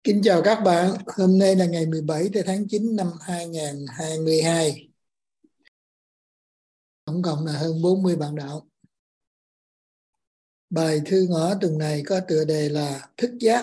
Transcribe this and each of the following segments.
Kính chào các bạn, hôm nay là ngày 17 tháng 9 năm 2022. Tổng cộng là hơn 40 bạn đạo. Bài thư ngõ tuần này có tựa đề là Thức giác.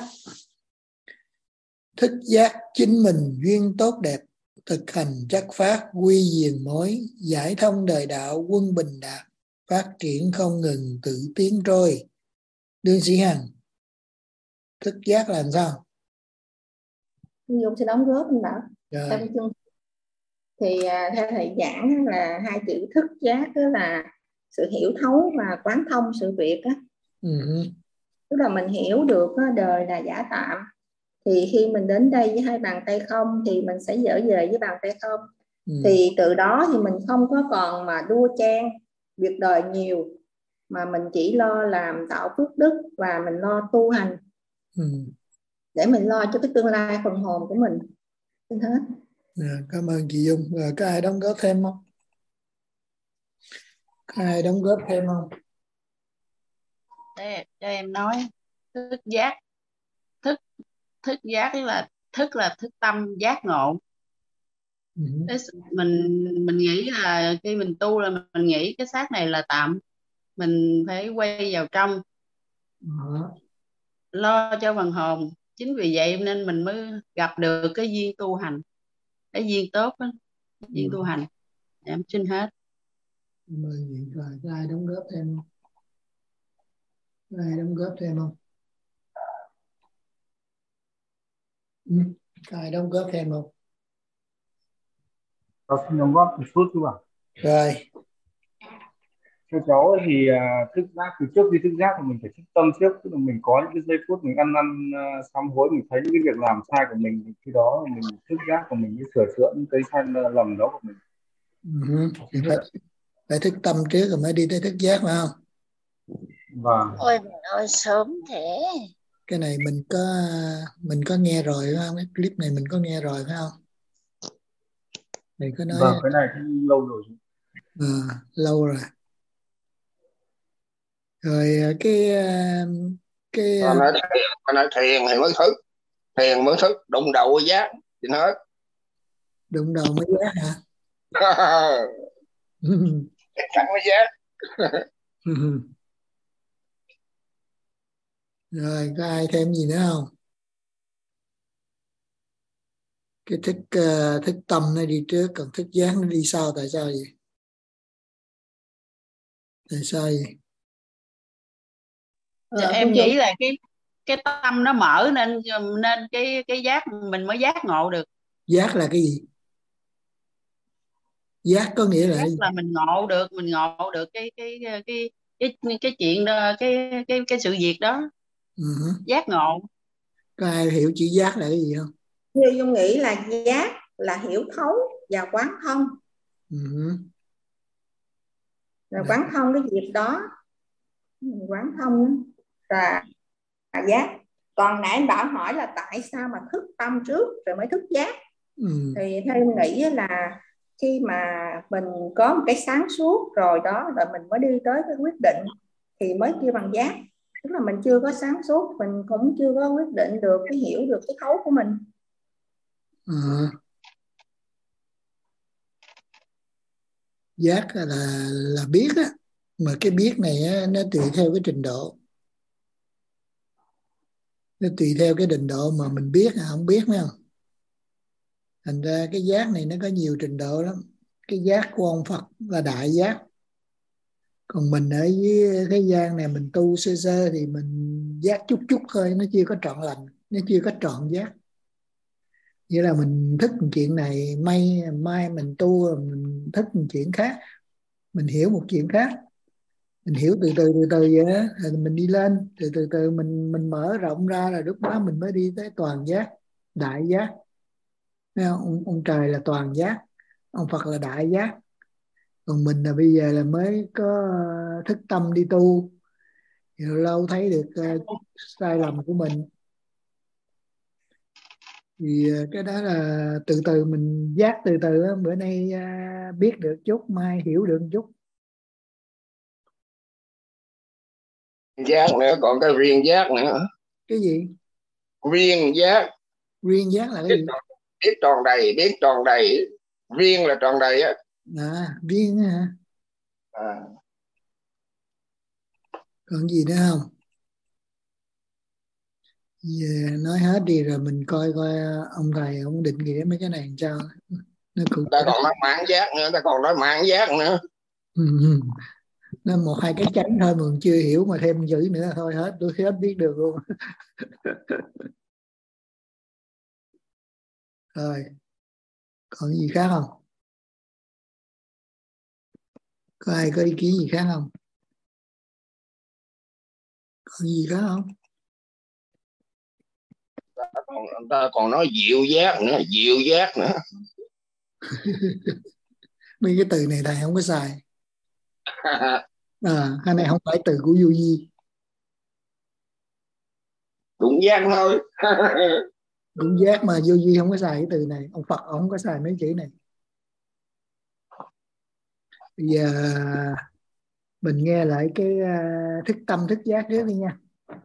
Thức giác chính mình duyên tốt đẹp, thực hành chất phát quy diền mối, giải thông đời đạo quân bình đạt, phát triển không ngừng tự tiến trôi. Đương Sĩ Hằng, thức giác là làm sao? Dung sẽ đóng góp anh Bảo. Rồi. Thì theo thầy giảng là hai chữ thức giác đó là sự hiểu thấu và quán thông sự việc á. Tức là mình hiểu được đời là giả tạm, thì khi mình đến đây với hai bàn tay không thì mình sẽ dở về với bàn tay không. Thì từ đó thì mình không có còn mà đua chen việc đời nhiều, mà mình chỉ lo làm tạo phước đức và mình lo tu hành để mình lo cho cái tương lai phần hồn của mình. Xin hết. Cảm ơn chị Dung. Rồi có ai đóng góp thêm không? Có ai đóng góp thêm không? Để cho em nói. Thức giác, thức giác là thức tâm giác ngộ. Mình nghĩ là khi mình tu là mình nghĩ cái xác này là tạm, mình phải quay vào trong lo cho phần hồn. Chính vì vậy nên mình mới gặp được cái duyên tu hành, cái duyên tốt đó, duyên tu hành. Em xin hết. Cảm ơn chị. Rồi có ai đóng góp thêm không? Có ai đóng góp thêm không? Có ai đóng góp thêm không? Cháu xin đóng góp một chút chứ ạ. Rồi. Cho cháu thì thức giác, từ trước khi thức giác thì mình phải thức tâm trước, tức là mình có những cái giây phút mình ăn năn sám hối, mình thấy những cái việc làm sai của mình, khi đó mình thức giác của mình mới sửa chữa những cái sai lầm đó của mình. Phải thức tâm trước rồi mới đi tới thức giác phải không? Vâng. Ôi ơi sớm thế. Cái này mình có nghe rồi phải không? Cái clip này mình có nghe rồi phải không? Thầy có nói. Vâng, cái này cũng lâu rồi. Lâu rồi. Rồi cái nói thiền thì mới thức, đụng đầu giác thì hết. Đụng đầu mới giác hả? Chẳng mới giác. Rồi có ai thêm gì nữa không? Cái thức tâm nó đi trước, còn thức giác nó đi sau. Tại sao vậy? Tại sao vậy? Em nghĩ là cái tâm nó mở nên cái giác mình mới giác ngộ được. Giác là cái gì? Giác có nghĩa là giác là mình ngộ được cái chuyện đó, cái sự việc đó. Giác ngộ. Có ai hiểu chữ giác là cái gì không? Như Dung nghĩ là giác là hiểu thấu và quán thông. Rồi quán thông cái việc đó, quán thông là giác. Còn nãy anh Bảo hỏi là tại sao mà thức tâm trước rồi mới thức giác. Thì theo em nghĩ là khi mà mình có một cái sáng suốt rồi đó, rồi mình mới đi tới cái quyết định thì mới kêu bằng giác. Tức là mình chưa có sáng suốt, mình cũng chưa có quyết định được, cái hiểu được cái thấu của mình. Giác là biết á, mà cái biết này á, nó tùy theo cái trình độ. Nó tùy theo cái trình độ mà mình biết hay không biết, phải không? Thành ra cái giác này nó có nhiều trình độ lắm. Cái giác của ông Phật là đại giác. Còn mình ở dưới thế gian này mình tu sơ sơ thì mình giác chút chút thôi, nó chưa có trọn lành, nó chưa có trọn giác. Nghĩa là mình thức một chuyện này, mai mình tu mình thức một chuyện khác, mình hiểu một chuyện khác. Mình hiểu từ từ vậy đó, rồi mình đi lên, từ từ mình mở rộng ra, là lúc đó mình mới đi tới toàn giác, đại giác. Ông trời là toàn giác, ông Phật là đại giác. Còn mình là bây giờ là mới có thức tâm đi tu, thì lâu thấy được chút sai lầm của mình. Thì cái đó là từ từ mình giác, từ từ đó, bữa nay biết được chút, mai hiểu được chút. Giác nữa, còn cái riêng giác nữa. Cái gì? Riêng giác. Riêng giác là cái gì? Biết tròn đầy, viên là tròn đầy á. Viên hả? Còn gì nữa không? Về nói hết đi rồi mình coi ông thầy ông định nghĩa mấy cái này làm sao. Ta còn nói mãn giác nữa, Nó một hai cái chánh thôi mà mình chưa hiểu mà thêm chữ nữa thôi hết biết được luôn. Rồi còn gì khác không? Có ai có ý kiến gì khác không? Còn gì khác không? ta còn nói dịu giác nữa. Mấy cái từ này thầy không có xài. Cái này không phải từ của vô vi. Cũng giác thôi. Cũng giác mà vô vi không có xài cái từ này. Ông Phật ông không có xài mấy chữ này. Bây giờ mình nghe lại cái thức tâm thức giác trước đi nha.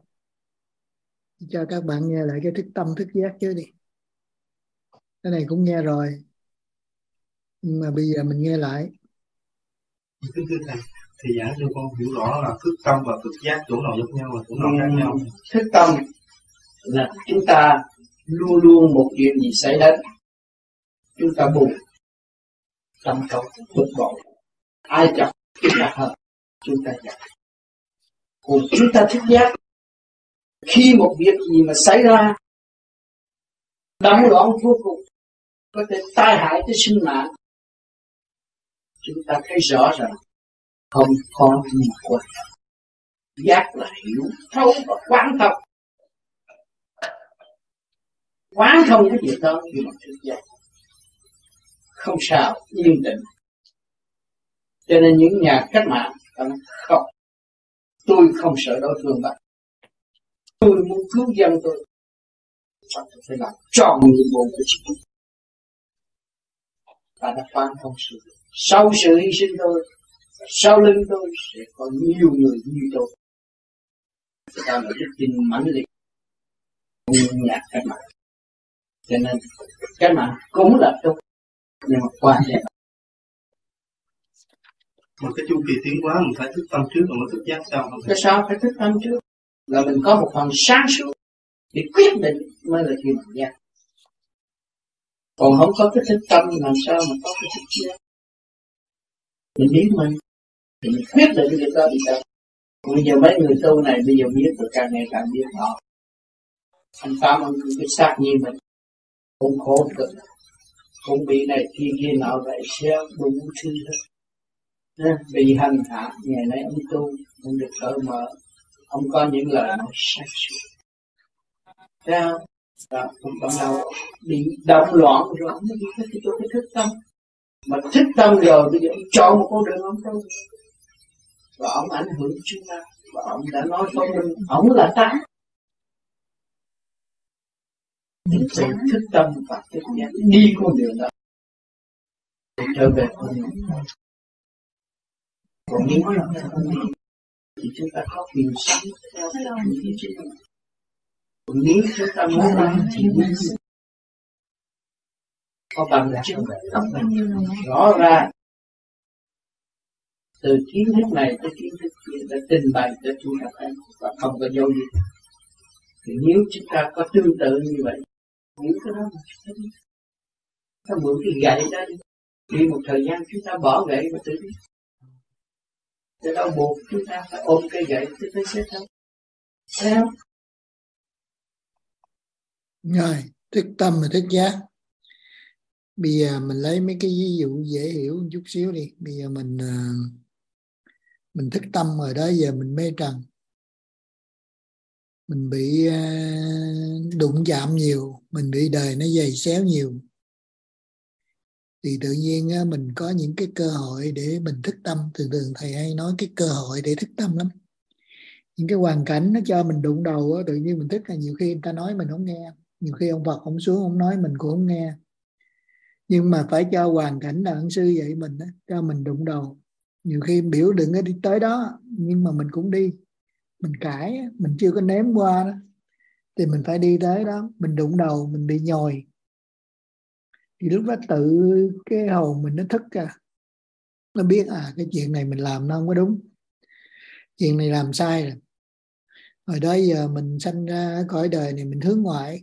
Cho các bạn nghe lại cái thức tâm thức giác trước đi. Cái này cũng nghe rồi, nhưng mà bây giờ mình nghe lại. Thưa thầy, thì giảng cho con hiểu rõ là thức tâm và thức giác chỗ nào giống nhau và chỗ nào khác nhau. Thức tâm là chúng ta luôn luôn một chuyện gì xảy đến chúng ta buồn, tâm cầu bực bội, ai chọc chúng ta hận, chúng ta giận. Còn chúng ta thức giác, khi một việc gì mà xảy ra động loạn vô cùng, có thể tai hại tới sinh mạng, chúng ta thấy rõ ràng không có gì quan trọng. Giác là hiểu thấu và quán thông. Quán thông cái việc đó như bằng thức giác, không sao, yên tĩnh. Cho nên những nhà cách mạng không, tôi không sợ đối phương bạn, tôi muốn cứu dân tôi phải làm tròn nhiệm vụ của chính mình. Và đã quán thông sự. Sau sự hy sinh tôi, sau lưng tôi sẽ có nhiều người như tôi. Đó là đức tin mãnh liệt của nhà cách mạng. Cho nên cách mạng cũng là tốt, nhưng mà quan trọng. Một cái chu kỳ tiến hóa mình phải thức tâm trước rồi mới thức giác sau. Cái sao phải thức tâm trước? Là mình có một phần sáng suốt để quyết định mới là khi mình giác. Còn không có cái thức tâm làm sao mà có cái thức giác? Mình biết mình quyết định việc đó đi đâu. Bây giờ mấy người tu này bây giờ biết rồi, càng ngày càng biết họ. Anh Tám ông cái xác như mình cũng khổ cực, cũng bị này kia nọ vậy xéo đủ thứ hết. Bị hành hạ, ngày nay ông tu ông được cởi mở, ông có những lời nói sáng suốt. Thấy không? Đó, cũng bắt đầu bị động loạn rồi ông mới đi cái thức tâm. Mà thức tâm rồi bây giờ ông chọn một con đường ông tu. Và ông ảnh hưởng chúng ta. Và ông đã nói thông minh, ông là ta. Mình phải thức tâm và thức giác đi con đường đó để trở về con đường đó. Còn nếu thì chúng ta có quyền sống theo những cái đó. Còn nếu chúng ta muốn làm thì có bằng chứng rõ ràng từ kiến thức này tới kiến thức kia đã trình bày cho chúng ta thấy và không có dấu gì. Thì nếu chúng ta có tương tự như vậy, những cái đó mà chúng ta đi, ta mượn cái gậy đó đi một thời gian chúng ta bỏ gậy và tự đi. Để đâu buộc chúng ta phải ôm cây gậy tới tới xét đâu. Thấy không? Rồi, thức tâm và thức giác. Bây giờ mình lấy mấy cái ví dụ dễ hiểu một chút xíu đi. Bây giờ mình thức tâm rồi đó, giờ mình mê trần. Mình bị đụng chạm nhiều, mình bị đời nó giày xéo nhiều. Thì tự nhiên mình có những cái cơ hội để mình thức tâm. Thường thầy hay nói cái cơ hội để thức tâm lắm. Những cái hoàn cảnh nó cho mình đụng đầu tự nhiên mình thức. Là nhiều khi người ta nói mình không nghe, nhiều khi ông Phật ông xuống ông nói mình cũng không nghe. Nhưng mà phải cho hoàn cảnh là ân sư dạy mình, cho mình đụng đầu. Nhiều khi biểu đừng có đi tới đó, nhưng mà mình cũng đi. Mình cãi, mình chưa có nếm qua đó. thì mình phải đi tới đó, mình đụng đầu mình bị nhồi, thì lúc đó tự cái hồn mình nó thức ra, nó biết cái chuyện này mình làm nó không có đúng, chuyện này làm sai rồi. Hồi đó giờ mình sanh ra cõi đời này mình hướng ngoại,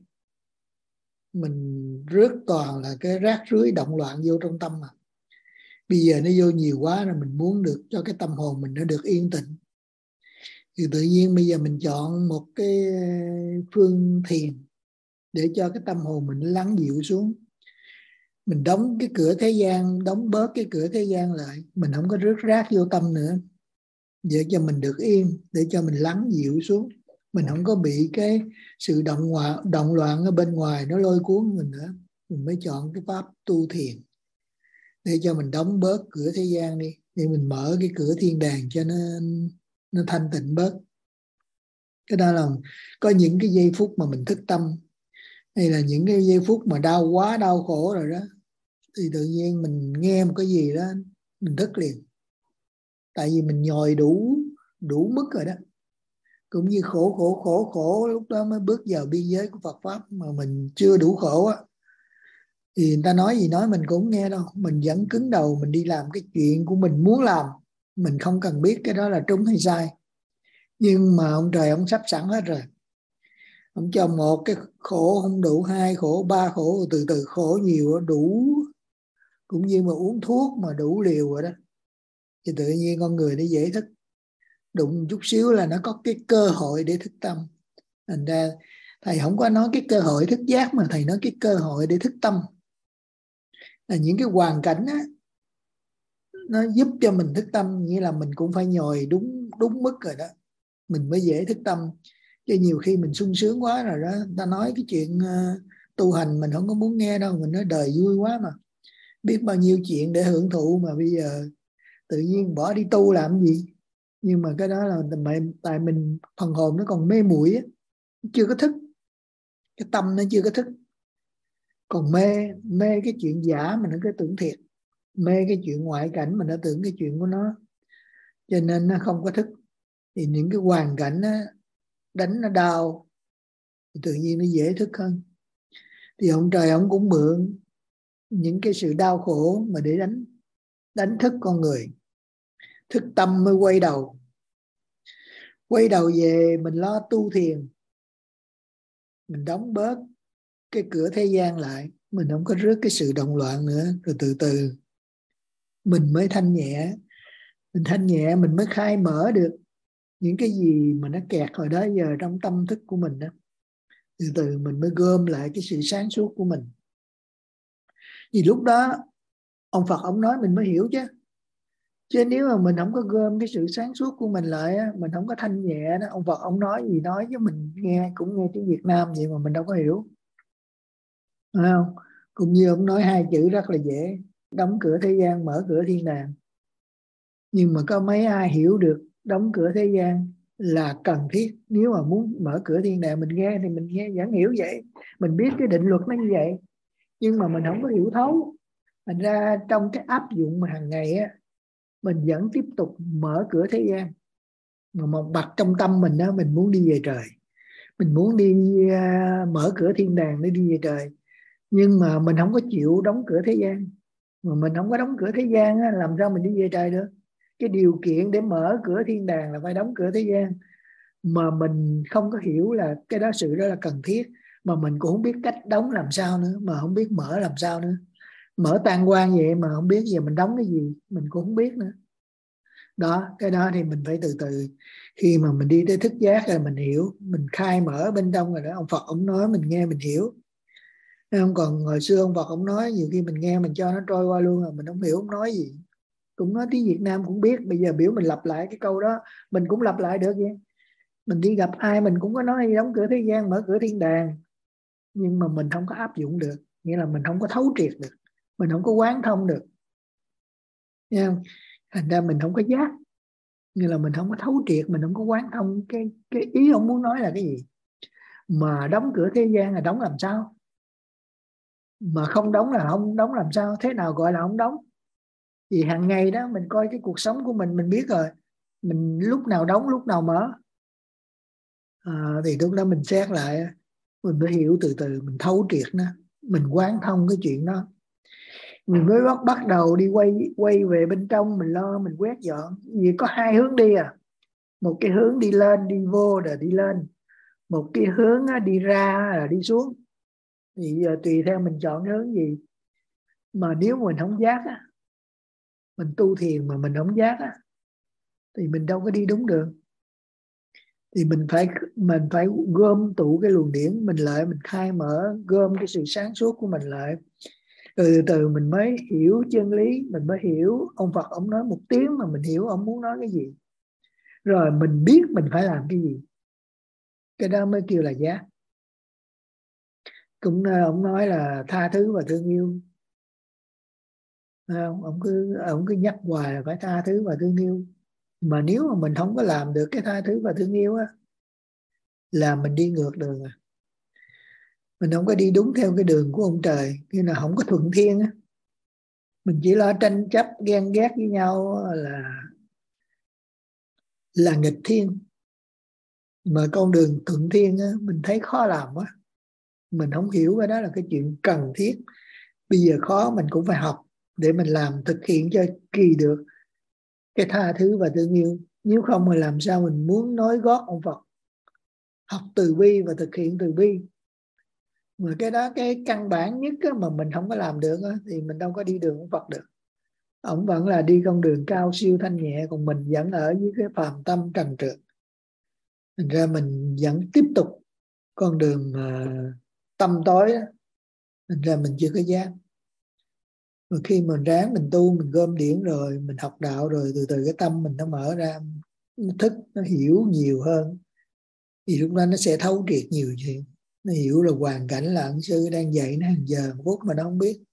mình rước toàn là cái rác rưới động loạn vô trong tâm mà. Bây giờ nó vô nhiều quá rồi, mình muốn được cho cái tâm hồn mình nó được yên tĩnh, thì tự nhiên bây giờ mình chọn một cái phương thiền để cho cái tâm hồn mình lắng dịu xuống. Mình đóng cái cửa thế gian, đóng bớt cái cửa thế gian lại, mình không có rước rác vô tâm nữa, để cho mình được yên, để cho mình lắng dịu xuống, mình không có bị cái sự động loạn ở bên ngoài nó lôi cuốn mình nữa. Mình mới chọn cái pháp tu thiền để cho mình đóng bớt cửa thế gian đi, để mình mở cái cửa thiên đàng cho nó thanh tịnh bớt. Cái đó là có những cái giây phút mà mình thức tâm, hay là những cái giây phút mà quá đau khổ rồi đó, thì tự nhiên mình nghe một cái gì đó mình thức liền, tại vì mình nhồi đủ mức rồi đó. Cũng như khổ lúc đó mới bước vào biên giới của Phật pháp, mà mình chưa đủ khổ á thì người ta nói gì nói mình cũng nghe đâu, mình vẫn cứng đầu, mình đi làm cái chuyện của mình muốn làm, mình không cần biết cái đó là trúng hay sai. Nhưng mà ông trời ông sắp sẵn hết rồi, ông cho một cái khổ không đủ, hai khổ, ba khổ, từ từ khổ nhiều đủ, cũng như mà uống thuốc mà đủ liều rồi đó, thì tự nhiên con người nó dễ thức. Đụng chút xíu là nó có cái cơ hội để thức tâm. Thành ra thầy không có nói cái cơ hội thức giác, mà thầy nói cái cơ hội để thức tâm, là những cái hoàn cảnh á, nó giúp cho mình thức tâm. Nghĩa là mình cũng phải nhồi đúng mức rồi đó, mình mới dễ thức tâm. Chứ nhiều khi mình sung sướng quá rồi đó, ta nói cái chuyện tu hành mình không có muốn nghe đâu, mình nói đời vui quá mà, biết bao nhiêu chuyện để hưởng thụ, mà bây giờ tự nhiên bỏ đi tu làm gì. Nhưng mà cái đó là tại mình phần hồn nó còn mê muội á, chưa có thức, cái tâm nó chưa có thức, còn mê cái chuyện giả mình nó cứ tưởng thiệt, mê cái chuyện ngoại cảnh mình nó tưởng cái chuyện của nó, cho nên nó không có thức. Thì những cái hoàn cảnh nó đánh nó đau thì tự nhiên nó dễ thức hơn. Thì ông trời ông cũng mượn những cái sự đau khổ mà để đánh thức con người, thức tâm mới quay đầu về mình lo tu thiền, mình đóng bớt cái cửa thế gian lại, mình không có rước cái sự động loạn nữa, rồi từ từ mình mới thanh nhẹ. Mình thanh nhẹ mình mới khai mở được những cái gì mà nó kẹt hồi đó giờ trong tâm thức của mình đó. Từ từ mình mới gom lại cái sự sáng suốt của mình. Vì lúc đó ông Phật ông nói mình mới hiểu chứ. Chứ nếu mà mình không có gom cái sự sáng suốt của mình lại á, mình không có thanh nhẹ đó, ông Phật ông nói gì nói chứ mình nghe cũng nghe tiếng Việt Nam vậy mà mình đâu có hiểu. Phải không? Cũng như ông nói hai chữ rất là dễ, đóng cửa thế gian mở cửa thiên đàng. Nhưng mà có mấy ai hiểu được đóng cửa thế gian là cần thiết. Nếu mà muốn mở cửa thiên đàng, mình nghe thì mình nghe vẫn hiểu vậy, mình biết cái định luật nó như vậy, nhưng mà mình không có hiểu thấu. Thành ra trong cái áp dụng mà hàng ngày á, mình vẫn tiếp tục mở cửa thế gian, mà một mặt trong tâm mình đó, mình muốn đi về trời, mình muốn đi mở cửa thiên đàng để đi về trời. Nhưng mà mình không có chịu đóng cửa thế gian. Mà mình không có đóng cửa thế gian á, làm sao mình đi về trời được? Cái điều kiện để mở cửa thiên đàng là phải đóng cửa thế gian, mà mình không có hiểu là cái đó, sự đó là cần thiết, mà mình cũng không biết cách đóng làm sao nữa, mà không biết mở làm sao nữa. Mở tan quang vậy mà không biết giờ mình đóng cái gì, mình cũng không biết nữa. Đó, cái đó thì mình phải từ từ. Khi mà mình đi tới thức giác rồi mình hiểu, mình khai mở bên trong rồi đó, ông Phật ông nói mình nghe mình hiểu. Không còn hồi xưa ông Phật ông nói nhiều khi mình nghe mình cho nó trôi qua luôn rồi, mình không hiểu ông nói gì. Cũng nói tiếng Việt Nam cũng biết, bây giờ biểu mình lặp lại cái câu đó mình cũng lặp lại được vậy. Mình đi gặp ai mình cũng có nói đóng cửa thế gian mở cửa thiên đàng, nhưng mà mình không có áp dụng được, nghĩa là mình không có thấu triệt được, mình không có quán thông được. Thấy không? Thành ra mình không có giác, như là mình không có thấu triệt, mình không có quán thông cái ý ông muốn nói là cái gì. Mà đóng cửa thế gian là đóng làm sao, mà không đóng là không đóng làm sao, thế nào gọi là không đóng? Vì hàng ngày đó mình coi cái cuộc sống của mình biết rồi, mình lúc nào đóng lúc nào mở. Thì lúc đó mình xét lại mình mới hiểu từ từ, mình thấu triệt nó, mình quán thông cái chuyện đó. Mình mới bắt đầu đi quay về bên trong, mình lo, mình quét dọn. Vì có hai hướng đi à, một cái hướng đi lên, đi vô rồi đi lên, một cái hướng đi ra là đi xuống. Thì giờ tùy theo mình chọn cái hướng gì. Mà nếu mình không giác á, mình tu thiền mà mình không giác á, thì mình đâu có đi đúng đường. Thì mình phải gom tụ cái luồng điển mình lại, mình khai mở, gom cái sự sáng suốt của mình lại. Rồi từ từ mình mới hiểu chân lý, mình mới hiểu ông Phật ông nói một tiếng mà mình hiểu ông muốn nói cái gì. Rồi mình biết mình phải làm cái gì. Cái đó mới kêu là giác. Cũng ông nói là tha thứ và thương yêu. Ông cứ nhắc hoài là phải tha thứ và thương yêu. Mà nếu mà mình không có làm được cái tha thứ và thương yêu á, là mình đi ngược đường à. Mình không có đi đúng theo cái đường của ông trời, như là không có thuận thiên á. Mình chỉ lo tranh chấp ghen ghét với nhau là nghịch thiên. Mà con đường thuận thiên á, mình thấy khó làm quá. Mình không hiểu cái đó là cái chuyện cần thiết. Bây giờ khó mình cũng phải học để mình làm, thực hiện cho kỳ được cái tha thứ và thương yêu. Nếu không mà làm sao mình muốn nói gót ông Phật, học từ bi và thực hiện từ bi. Mà cái đó cái căn bản nhất á, mà mình không có làm được á, thì mình đâu có đi đường ông Phật được. Ông vẫn là đi con đường cao siêu thanh nhẹ, còn mình vẫn ở với cái phàm tâm trần trượt. Thành ra mình vẫn tiếp tục con đường tâm tối đó. Thành ra mình chưa có giác. Mà khi mình ráng mình tu, mình gom điển rồi, mình học đạo rồi, từ từ cái tâm mình nó mở ra, nó thức, nó hiểu nhiều hơn. Thì lúc đó nó sẽ thấu triệt nhiều chuyện. Nó hiểu là hoàn cảnh là ân sư đang dạy nó hàng giờ một phút mà nó không biết.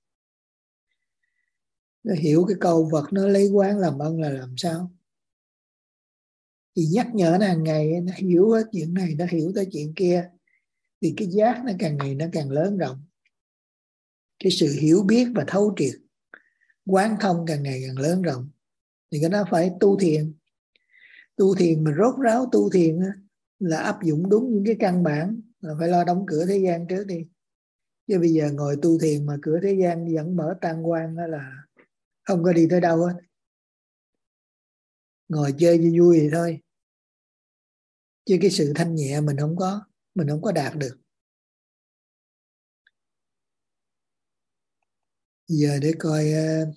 Nó hiểu cái câu Phật nó lấy quán làm ân là làm sao. Thì nhắc nhở nó hàng ngày, nó hiểu hết chuyện này, nó hiểu tới chuyện kia. Thì cái giác nó càng ngày nó càng lớn rộng. Cái sự hiểu biết và thấu triệt, quán thông càng ngày càng lớn rộng. Thì cái đó phải tu thiền. Tu thiền mà rốt ráo tu thiền á, là áp dụng đúng những cái căn bản, là phải lo đóng cửa thế gian trước đi. Chứ bây giờ ngồi tu thiền mà cửa thế gian vẫn mở tan quang đó là không có đi tới đâu hết. Ngồi chơi vui vui thì thôi. Chứ cái sự thanh nhẹ mình không có đạt được. Giờ để coi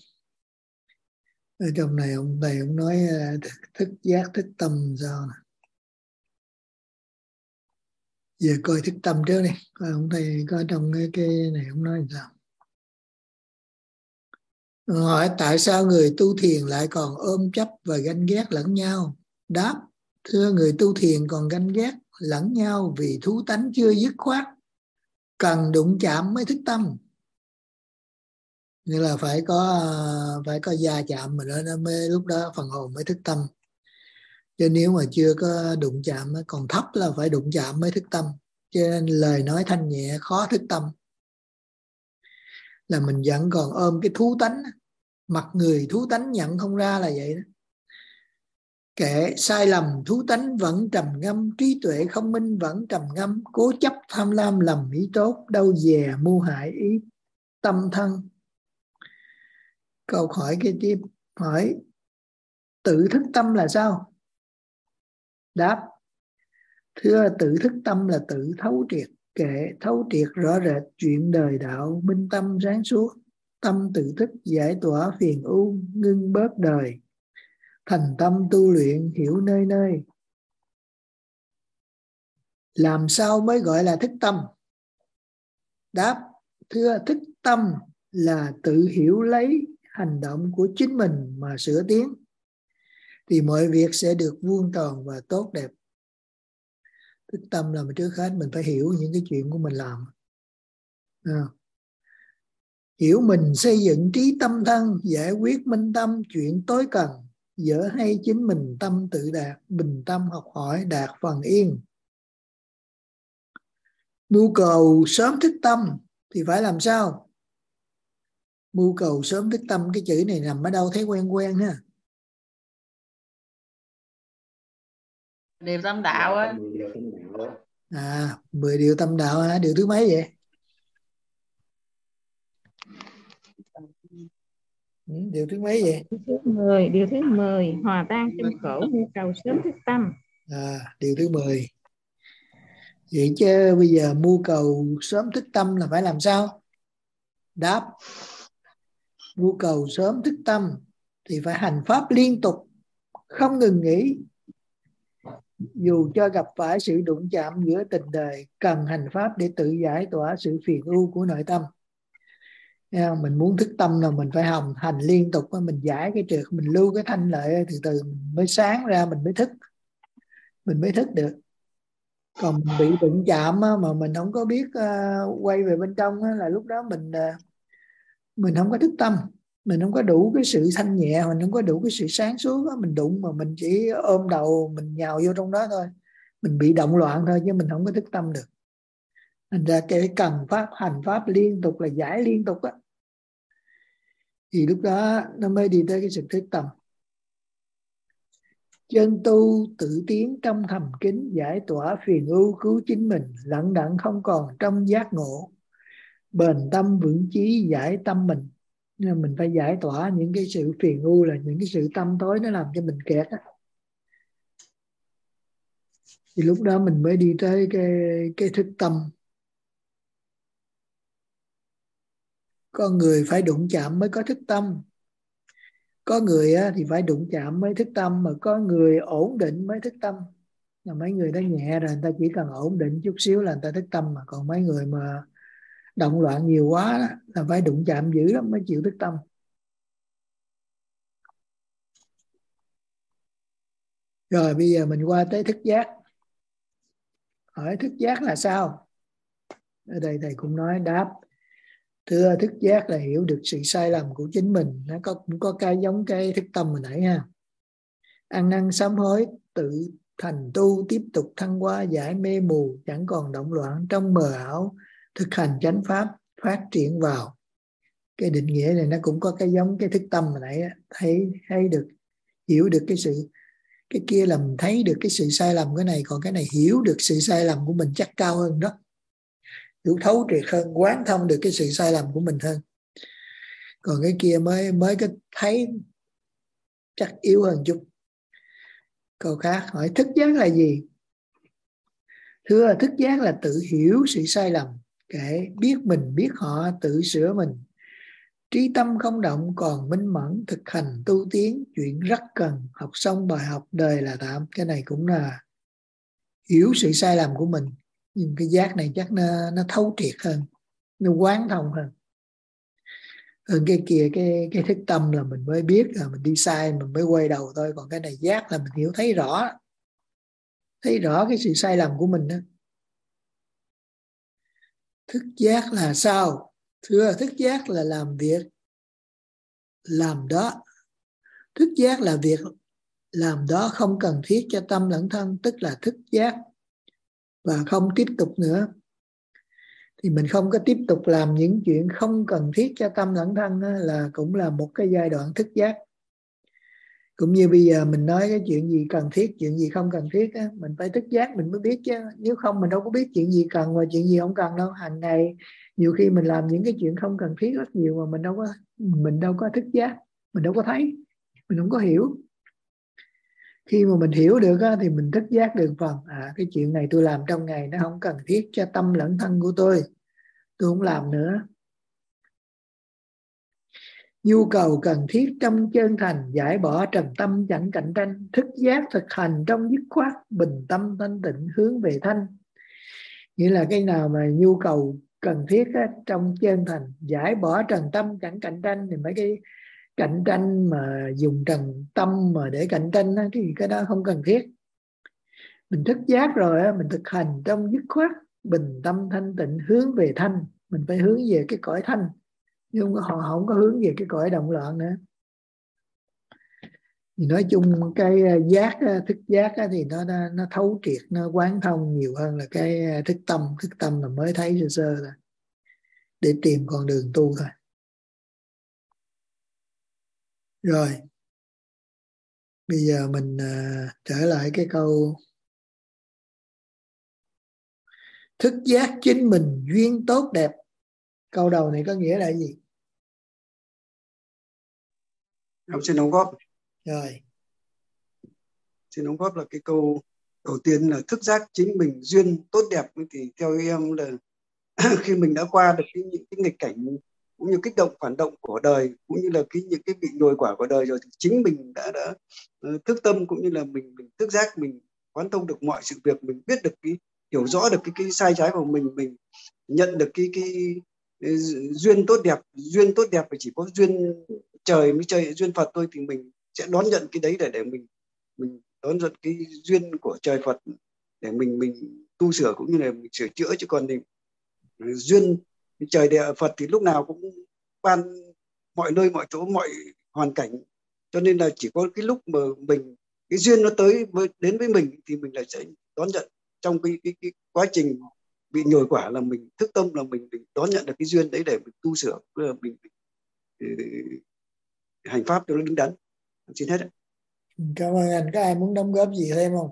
ở trong này ông thầy ông nói thức giác thức tâm sao nè. Giờ coi thức tâm trước đi, coi ông thầy coi trong cái này ông nói sao. Hỏi tại sao người tu thiền lại còn ôm chấp và ganh ghét lẫn nhau? Đáp, thưa, người tu thiền còn ganh ghét lẫn nhau vì thú tánh chưa dứt khoát, cần đụng chạm mới thức tâm. Nghĩa là phải có va chạm mà nó mới, lúc đó phần hồn mới thức tâm. Chứ nếu mà chưa có đụng chạm, còn thấp là phải đụng chạm mới thức tâm. Cho nên lời nói thanh nhẹ khó thức tâm. Là mình vẫn còn ôm cái thú tánh, mặt người thú tánh nhận không ra là vậy đó. Kẻ sai lầm thú tánh vẫn trầm ngâm, trí tuệ không minh vẫn trầm ngâm, cố chấp tham lam lầm ý tốt, đâu dè mưu hại ý tâm thân. Câu hỏi cái tiếp hỏi tự thức tâm là sao? Đáp, thưa, tự thức tâm là tự thấu triệt, kệ thấu triệt rõ rệt chuyện đời đạo, minh tâm sáng suốt, tâm tự thức giải tỏa phiền ưu, ngưng bớt đời, thành tâm tu luyện hiểu nơi nơi. Làm sao mới gọi là thức tâm? Đáp, thưa, thức tâm là tự hiểu lấy hành động của chính mình mà sửa tiến, thì mọi việc sẽ được vuông tròn và tốt đẹp. Thức tâm là trước hết mình phải hiểu những cái chuyện của mình làm. Hiểu mình xây dựng trí tâm thân, giải quyết minh tâm chuyện tối cần, dở hay chính mình tâm tự đạt, bình tâm học hỏi đạt phần yên. Mưu cầu sớm thức tâm thì phải làm sao? Mưu cầu sớm thức tâm, cái chữ này nằm ở đâu thấy quen quen ha? Điều tâm đạo á. 10 điều tâm đạo hả? Điều thứ mấy vậy? Điều thứ mấy vậy? Điều thứ 10, hòa tan trong khổ, nhu cầu sớm thức tâm. Điều thứ 10. Vậy chứ bây giờ mưu cầu sớm thức tâm là phải làm sao? Đáp: mưu cầu sớm thức tâm thì phải hành pháp liên tục, không ngừng nghỉ. Dù cho gặp phải sự đụng chạm giữa tình đời, cần hành pháp để tự giải tỏa sự phiền ưu của nội tâm. Mình muốn thức tâm là mình phải hành liên tục, mình giải cái trượt, mình lưu cái thanh lại, từ từ mình mới sáng ra, mình mới thức được. Còn mình bị đụng chạm mà mình không có biết quay về bên trong là lúc đó mình không có thức tâm, mình không có đủ cái sự thanh nhẹ, mình không có đủ cái sự sáng suốt. Mình đụng mà mình chỉ ôm đầu mình nhào vô trong đó thôi, mình bị động loạn thôi chứ mình không có thức tâm được. Thành ra cái cần hành pháp liên tục là giải liên tục á, thì lúc đó nó mới đi tới cái sự thức tâm. Chân tu tự tiến trong thầm kín, giải tỏa phiền ưu cứu chính mình, lận đận không còn trong giác ngộ, bền tâm vững chí giải tâm mình. Nên mình phải giải tỏa những cái sự phiền ưu, là những cái sự tâm tối nó làm cho mình kẹt á. Thì lúc đó mình mới đi tới cái thức tâm. Con người phải đụng chạm mới có thức tâm. Có người thì phải đụng chạm mới thức tâm, mà có người ổn định mới thức tâm. Mà mấy người đó nhẹ rồi, người ta chỉ cần ổn định chút xíu là người ta thức tâm. Mà còn mấy người mà động loạn nhiều quá đó, là phải đụng chạm dữ lắm mới chịu thức tâm. Rồi bây giờ mình qua tới thức giác. Hỏi thức giác là sao? Ở đây thầy cũng nói đáp: thưa, thức giác là hiểu được sự sai lầm của chính mình. Nó cũng có cái giống cái thức tâm hồi nãy ha. Ăn năn sám hối, tự thành tu, tiếp tục thăng hoa, giải mê mù, chẳng còn động loạn trong mờ ảo, thực hành chánh pháp, phát triển vào. Cái định nghĩa này nó cũng có cái giống cái thức tâm hồi nãy, thấy được, hiểu được cái sự, cái kia là mình thấy được cái sự sai lầm cái này, còn cái này hiểu được sự sai lầm của mình chắc cao hơn đó, hiểu thấu triệt hơn, quán thông được cái sự sai lầm của mình hơn. Còn cái kia mới cái thấy chắc yếu hơn chút. Câu khác hỏi thức giác là gì? Thưa, thức giác là tự hiểu sự sai lầm, kể biết mình biết họ, tự sửa mình. Trí tâm không động còn minh mẫn, thực hành tu tiến, chuyện rất cần. Học xong bài học đời là tạm. Cái này cũng là hiểu sự sai lầm của mình. Nhưng cái giác này chắc nó thấu triệt hơn, nó quán thông hơn. Hơn cái kia, cái thức tâm là mình mới biết là mình đi sai, mình mới quay đầu thôi. Còn cái này giác là mình hiểu thấy rõ cái sự sai lầm của mình đó. Thức giác là sao? Thưa, thức giác là làm việc làm đó. Thức giác là việc làm đó không cần thiết cho tâm lẫn thân, tức là thức giác và không tiếp tục nữa. Thì mình không có tiếp tục làm những chuyện không cần thiết cho tâm lẫn thân đó, là cũng là một cái giai đoạn thức giác. Cũng như bây giờ mình nói cái chuyện gì cần thiết, chuyện gì không cần thiết á, mình phải thức giác mình mới biết chứ. Nếu không mình đâu có biết chuyện gì cần và chuyện gì không cần đâu. Hàng ngày nhiều khi mình làm những cái chuyện không cần thiết rất nhiều mà mình đâu có thức giác, mình đâu có thấy, mình không có hiểu. Khi mà mình hiểu được á, thì mình thức giác được phần cái chuyện này tôi làm trong ngày nó không cần thiết cho tâm lẫn thân của tôi không làm nữa. Nhu cầu cần thiết trong chân thành, giải bỏ trần tâm chẳng cạnh tranh. Thức giác thực hành trong dứt khoát, bình tâm thanh tịnh hướng về thanh. Nghĩa là cái nào mà nhu cầu cần thiết á, trong chân thành, giải bỏ trần tâm chẳng cạnh tranh. Thì mấy cái cạnh tranh mà dùng trần tâm mà để cạnh tranh á, cái đó không cần thiết. Mình thức giác rồi á, mình thực hành trong dứt khoát, bình tâm thanh tịnh hướng về thanh. Mình phải hướng về cái cõi thanh, nhưng họ không có hướng về cái cõi động loạn nữa. Thì nói chung cái giác, thức giác thì nó thấu triệt, nó quán thông nhiều hơn là cái thức tâm là mới thấy sơ sơ thôi, để tìm con đường tu thôi. Rồi bây giờ mình trở lại cái câu Thức giác chính mình duyên tốt đẹp. Câu đầu này có nghĩa là gì? Em xin đóng góp. Rồi. Xin đóng góp là cái câu đầu tiên là thức giác chính mình duyên tốt đẹp. Thì theo em là khi mình đã qua được những cái nghịch cảnh cũng như kích động phản động của đời, cũng như là những cái bị nhồi quả của đời rồi, thì chính mình đã thức tâm, cũng như là mình thức giác, mình quán thông được mọi sự việc, mình biết được hiểu rõ được cái sai trái của mình nhận được cái duyên tốt đẹp. Duyên tốt đẹp phải chỉ có duyên trời mới trời, duyên Phật thôi, thì mình sẽ đón nhận cái đấy để mình đón nhận cái duyên của trời Phật để mình tu sửa cũng như là mình sửa chữa. Chứ còn thì duyên trời địa Phật thì lúc nào cũng ban mọi nơi mọi chỗ mọi hoàn cảnh, cho nên là chỉ có cái lúc mà mình cái duyên nó đến với mình thì mình lại sẽ đón nhận. Trong cái quá trình bị nhồi quả là mình thức tâm, là mình đón nhận được cái duyên đấy để mình tu sửa, mình hành pháp cho nó đứng đắn. Xin hết. Cảm ơn anh. Có ai muốn đóng góp gì thêm không?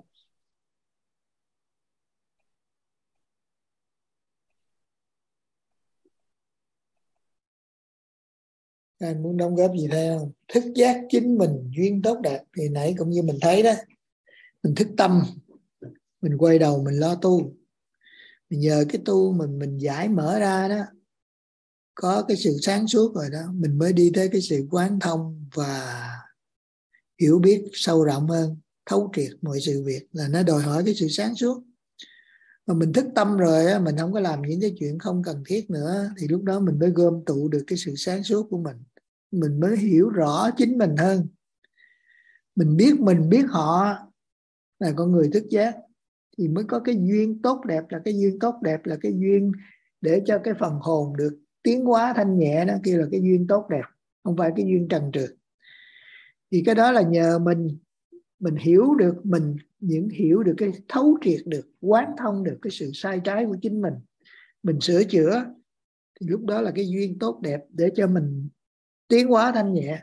Ai muốn đóng góp gì thêm không? Thức giác chính mình duyên tốt đẹp thì nãy cũng như mình thấy đó, mình thức tâm, mình quay đầu mình lo tu. Mình nhờ cái tu mình giải mở ra đó, có cái sự sáng suốt rồi đó, mình mới đi tới cái sự quán thông và hiểu biết sâu rộng hơn, thấu triệt mọi sự việc, là nó đòi hỏi cái sự sáng suốt. Mà mình thức tâm rồi á, mình không có làm những cái chuyện không cần thiết nữa, thì lúc đó mình mới gom tụ được cái sự sáng suốt của mình mới hiểu rõ chính mình hơn. Mình biết họ là con người thức giác, thì mới có cái duyên tốt đẹp. Là cái duyên tốt đẹp là cái duyên để cho cái phần hồn được tiến hóa thanh nhẹ, đó kia là cái duyên tốt đẹp, không phải cái duyên trần trượt. Thì cái đó là nhờ mình hiểu được, hiểu được cái thấu triệt được, quán thông được cái sự sai trái của chính mình sửa chữa, thì lúc đó là cái duyên tốt đẹp để cho mình tiến hóa thanh nhẹ.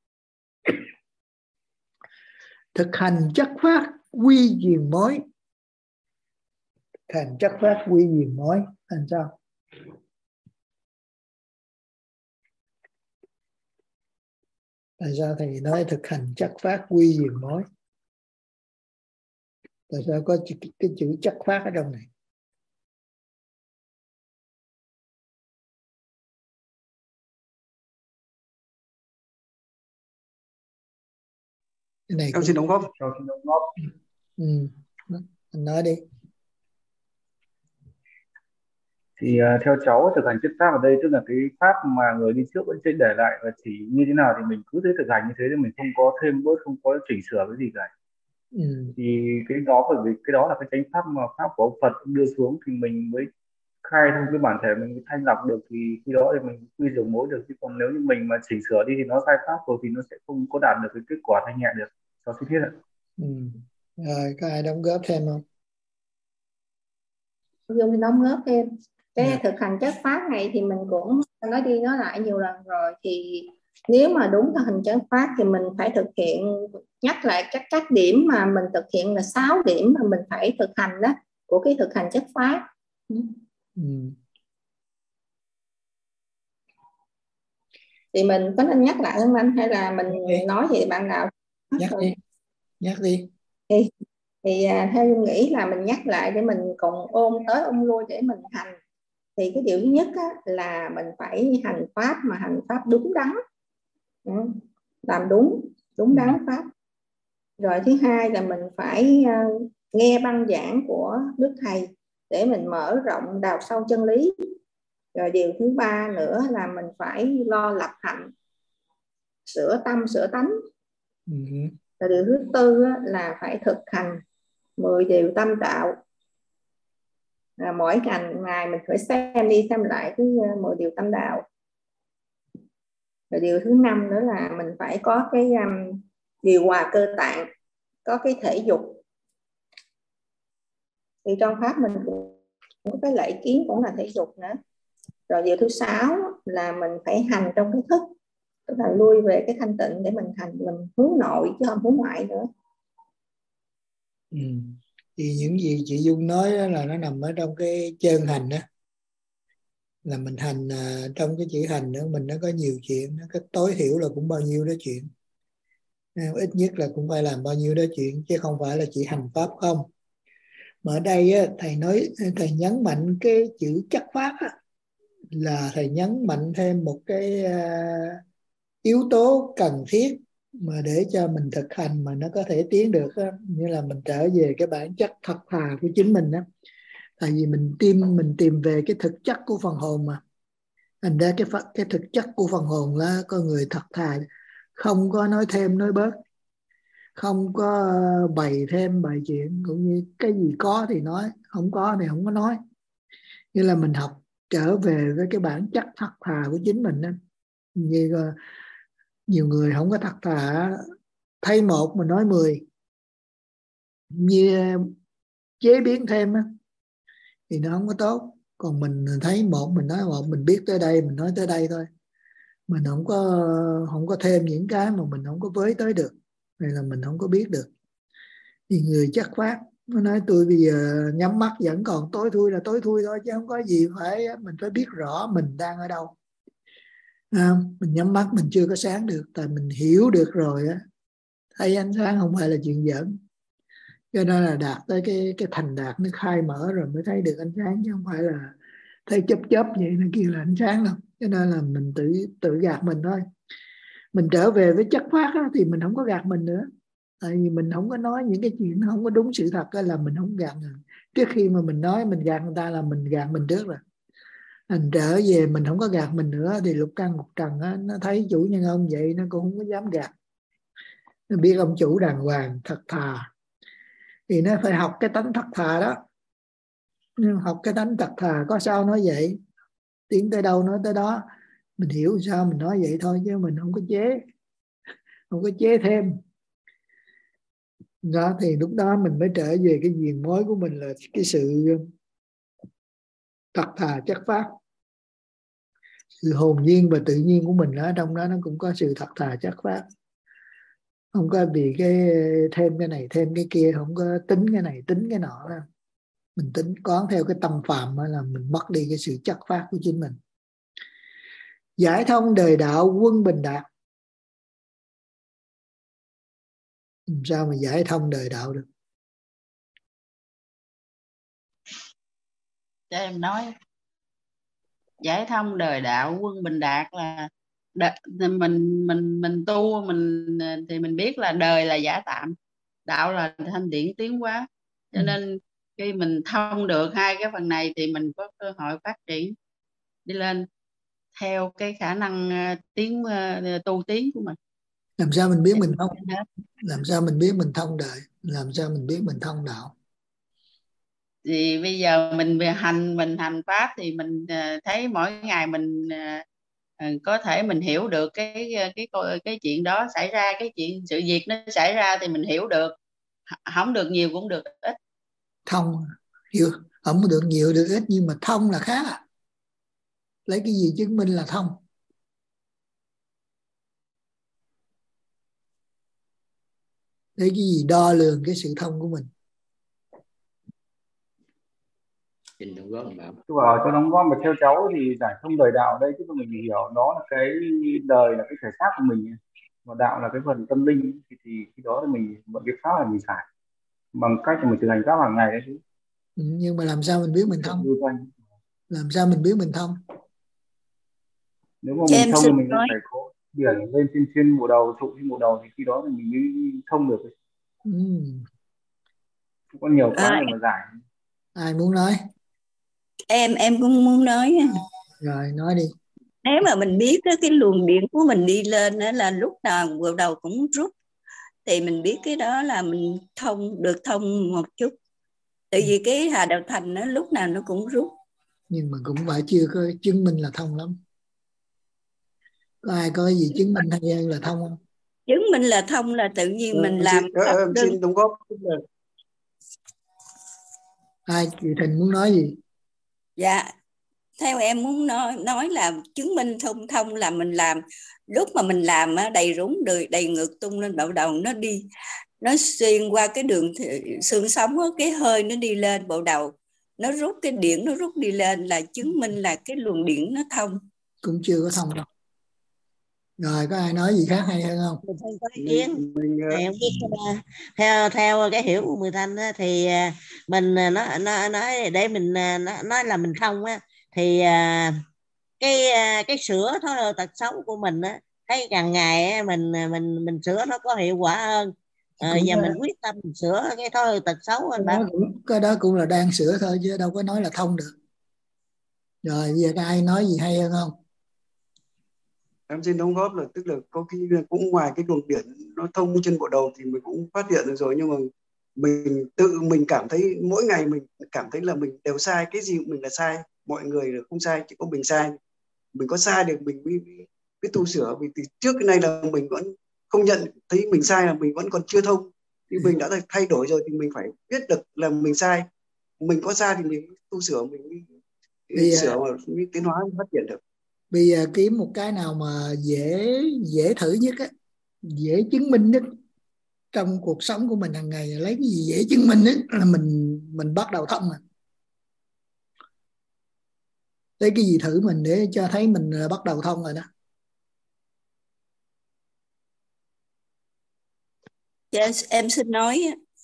Thực hành chất phát quy diền mối. Thực hành chất phát quy diền mối thành sao? Tại sao thầy nói thực hành chất phát quy diền mối? Tại sao có cái chữ chất phát ở trong này? Cái này em xin đóng góp. Anh nói đi. Thì theo cháu, thực hành chất pháp ở đây tức là cái pháp mà người đi trước vẫn sẽ để lại, và chỉ như thế nào thì mình cứ thế thực hành như thế, thì mình không có thêm bớt, không có chỉnh sửa cái gì cả. Thì cái đó, bởi vì cái đó là cái chánh pháp mà pháp của ông Phật đưa xuống, thì mình mới khai thông cái bản thể mình, mới thanh lọc được, thì khi đó thì mình quy dầu mối được. Chứ còn nếu như mình mà chỉnh sửa đi thì nó sai pháp rồi thì nó sẽ không có đạt được cái kết quả thanh nhẹ được. Cho xin thiết ạ. Rồi có ai đóng góp thêm không? Dung đóng góp thêm. Cái thực hành chất pháp này thì mình cũng nói đi nói lại nhiều lần rồi. Thì nếu mà đúng thực hành chất pháp thì mình phải thực hiện, nhắc lại các điểm mà mình thực hiện là 6 điểm mà mình phải thực hành đó, của cái thực hành chất pháp. Thì mình có nên nhắc lại không anh, hay là mình nói thì bạn nào nhắc đi. Thì theo Dung nghĩ là mình nhắc lại để mình cùng ôm tới ôm lui để mình hành. Thì cái điều thứ nhất á, là mình phải hành pháp mà hành pháp đúng đắn, làm đúng đắn pháp. Rồi thứ hai là mình phải nghe băng giảng của Đức Thầy để mình mở rộng đào sâu chân lý. Rồi điều thứ ba nữa là mình phải lo lập hạnh, sửa tâm sửa tánh. Rồi điều thứ tư là phải thực hành 10 điều tâm đạo. Mỗi ngày mình phải xem đi xem lại cái 10 điều tâm đạo. Rồi điều thứ năm nữa là mình phải có cái điều hòa cơ tạng, có cái thể dục. Thì trong pháp mình cũng có cái lễ kiến cũng là thể dục nữa. Rồi điều thứ 6 là mình phải hành trong cái thức, tức là lui về cái thanh tịnh để mình hành, mình hướng nội chứ không hướng ngoại nữa. Thì những gì chị Dung nói đó là nó nằm ở trong cái chân hành đó, là mình hành trong cái chữ hành nữa mình nó có nhiều chuyện, nó cái tối thiểu là cũng bao nhiêu đó chuyện, ít nhất là cũng phải làm bao nhiêu đó chuyện, chứ không phải là chỉ hành pháp không. Mà ở đây á, thầy nhấn mạnh cái chữ chất pháp á, là thầy nhấn mạnh thêm một cái yếu tố cần thiết mà để cho mình thực hành mà nó có thể tiến được á, như là mình trở về cái bản chất thật thà của chính mình á. Tại vì mình tìm về cái thực chất của phần hồn mà, thành ra cái thực chất của phần hồn là con người thật thà, không có nói thêm nói bớt, không có bày thêm bày chuyện, cũng như cái gì có thì nói, không có thì không có nói. Như là mình học trở về với cái bản chất thật thà của chính mình đó. Như nhiều người không có thật thà, thấy một mà nói 10, như chế biến thêm á, thì nó không có tốt. Còn mình thấy một mình nói một, mình biết tới đây mình nói tới đây thôi, mình không có thêm những cái mà mình không có với tới được, này là mình không có biết được. Thì người chất phát nó nói tôi bây giờ nhắm mắt vẫn còn tối thui là tối thui thôi, chứ không có gì mình phải biết rõ mình đang ở đâu. Mình nhắm mắt mình chưa có sáng được, tại mình hiểu được rồi á, thấy ánh sáng không phải là chuyện giỡn. Cho nên là đạt tới cái thành đạt, nó khai mở rồi mới thấy được ánh sáng, chứ không phải là thấy chớp vậy nó kia là ánh sáng đâu. Cho nên là mình tự gạt mình thôi. Mình trở về với chất phát á, thì mình không có gạt mình nữa. Tại vì mình không có nói những cái chuyện nó không có đúng sự thật á, là mình không gạt người. Trước khi mà mình nói mình gạt người ta là mình gạt mình trước rồi. Mình trở về mình không có gạt mình nữa, thì lục căn lục trần á, nó thấy chủ nhân ông vậy nó cũng không có dám gạt. Nó biết ông chủ đàng hoàng thật thà, thì nó phải học cái tánh thật thà đó. Học cái tánh thật thà có sao nói vậy, tiến tới đâu nói tới đó, mình hiểu sao mình nói vậy thôi, chứ mình không có chế thêm đó. Thì lúc đó mình mới trở về cái viền mối của mình, là cái sự thật thà chất phát, sự hồn nhiên và tự nhiên của mình ở trong đó nó cũng có sự thật thà chất phát. Không có vì cái thêm cái này thêm cái kia, không có tính cái này tính cái nọ đó. Mình tính quán theo cái tâm phàm là mình mất đi cái sự chất phát của chính mình. Giải thông đời đạo quân bình đạt. Làm sao mà giải thông đời đạo được? Cho em nói, giải thông đời đạo quân bình đạt là mình tu thì mình biết là đời là giả tạm, đạo là thanh điển tiến hóa, cho nên khi mình thông được hai cái phần này thì mình có cơ hội phát triển đi lên theo cái khả năng tu tiến của mình. Làm sao mình biết mình thông? Làm sao mình biết mình thông đời? Làm sao mình biết mình thông đạo? Thì bây giờ mình hành pháp thì mình thấy mỗi ngày mình có thể mình hiểu được cái chuyện đó xảy ra, cái chuyện sự việc nó xảy ra thì mình hiểu được, không được nhiều cũng được ít. Thông hiểu, không được nhiều được ít, nhưng mà thông là khác à. Lấy cái gì chứng minh là thông? Lấy cái gì đo lường cái sự thông của mình? Tôi bảo cho đóng góp mà theo cháu thì giải thông đời đạo đây, chứ mình hiểu đó là cái đời là cái thể xác của mình, và đạo là cái phần tâm linh, thì khi đó thì mình mượn cái pháp là mình giải bằng cách là mình thực hành pháp hàng ngày đấy chứ. Nhưng mà làm sao mình biết mình thông? Làm sao mình biết mình thông? Nếu mà mình thông thì mình phải có biển lên trên bộ đầu, trụ trên bộ đầu, thì khi đó thì mình mới thông được. Có nhiều quá để mà giải. Ai muốn nói? Em cũng muốn nói. Rồi nói đi. Nếu mà mình biết cái luồng điện của mình đi lên đó là lúc nào bộ đầu cũng rút, thì mình biết cái đó là mình được thông một chút. Tại vì cái Hà Đạo Thành nó lúc nào nó cũng rút. Nhưng mà cũng phải chưa có chứng minh là thông lắm. Có ai có gì chứng minh hay là thông không? Chứng minh là thông là tự nhiên mình làm. Xin đóng góp. Ai, chị Thịnh muốn nói gì? Dạ, theo em muốn nói là chứng minh thông là mình làm. Lúc mà mình làm đầy rúng đầy ngược tung lên bộ đầu, nó đi nó xuyên qua cái đường xương sống đó, cái hơi nó đi lên bộ đầu, nó rút cái điện, nó rút đi lên là chứng minh là cái luồng điện nó thông. Cũng chưa có thông đâu. Rồi có ai nói gì khác hay hơn không? Mình Thanh có ý kiến. Thầy không biết theo cái hiểu của Mười Thanh á, thì mình nói để mình nói là mình thông á, thì cái sửa thói tật xấu của mình á, thấy càng ngày á, mình sửa nó có hiệu quả hơn. Và mình quyết tâm mình sửa cái thói tật xấu anh Ba. Cái đó cũng là đang sửa thôi chứ đâu có nói là thông được. Rồi bây giờ có ai nói gì hay hơn không? Em xin đóng góp là tức là có khi cũng ngoài cái luồng điển nó thông trên bộ đầu thì mình cũng phát hiện được rồi, nhưng mà mình cảm thấy mỗi ngày mình cảm thấy là mình đều sai, cái gì mình là sai, mọi người là không sai, chỉ có mình sai. Mình có sai được mình mới tu sửa, vì từ trước cái này là mình vẫn không nhận thấy mình sai, là mình vẫn còn chưa thông. Nhưng mình đã thay đổi rồi thì mình phải biết được là mình sai, mình có sai thì mình tu sửa, mình sửa mà mới tiến hóa, mới phát triển được. Bây giờ kiếm một cái nào mà dễ thử nhất á, dễ chứng minh nhất trong cuộc sống của mình hàng ngày, lấy cái gì dễ chứng minh nhất là mình bắt đầu thông. Lấy cái gì thử mình để cho thấy mình bắt đầu thông rồi đó. Yes, em xin nói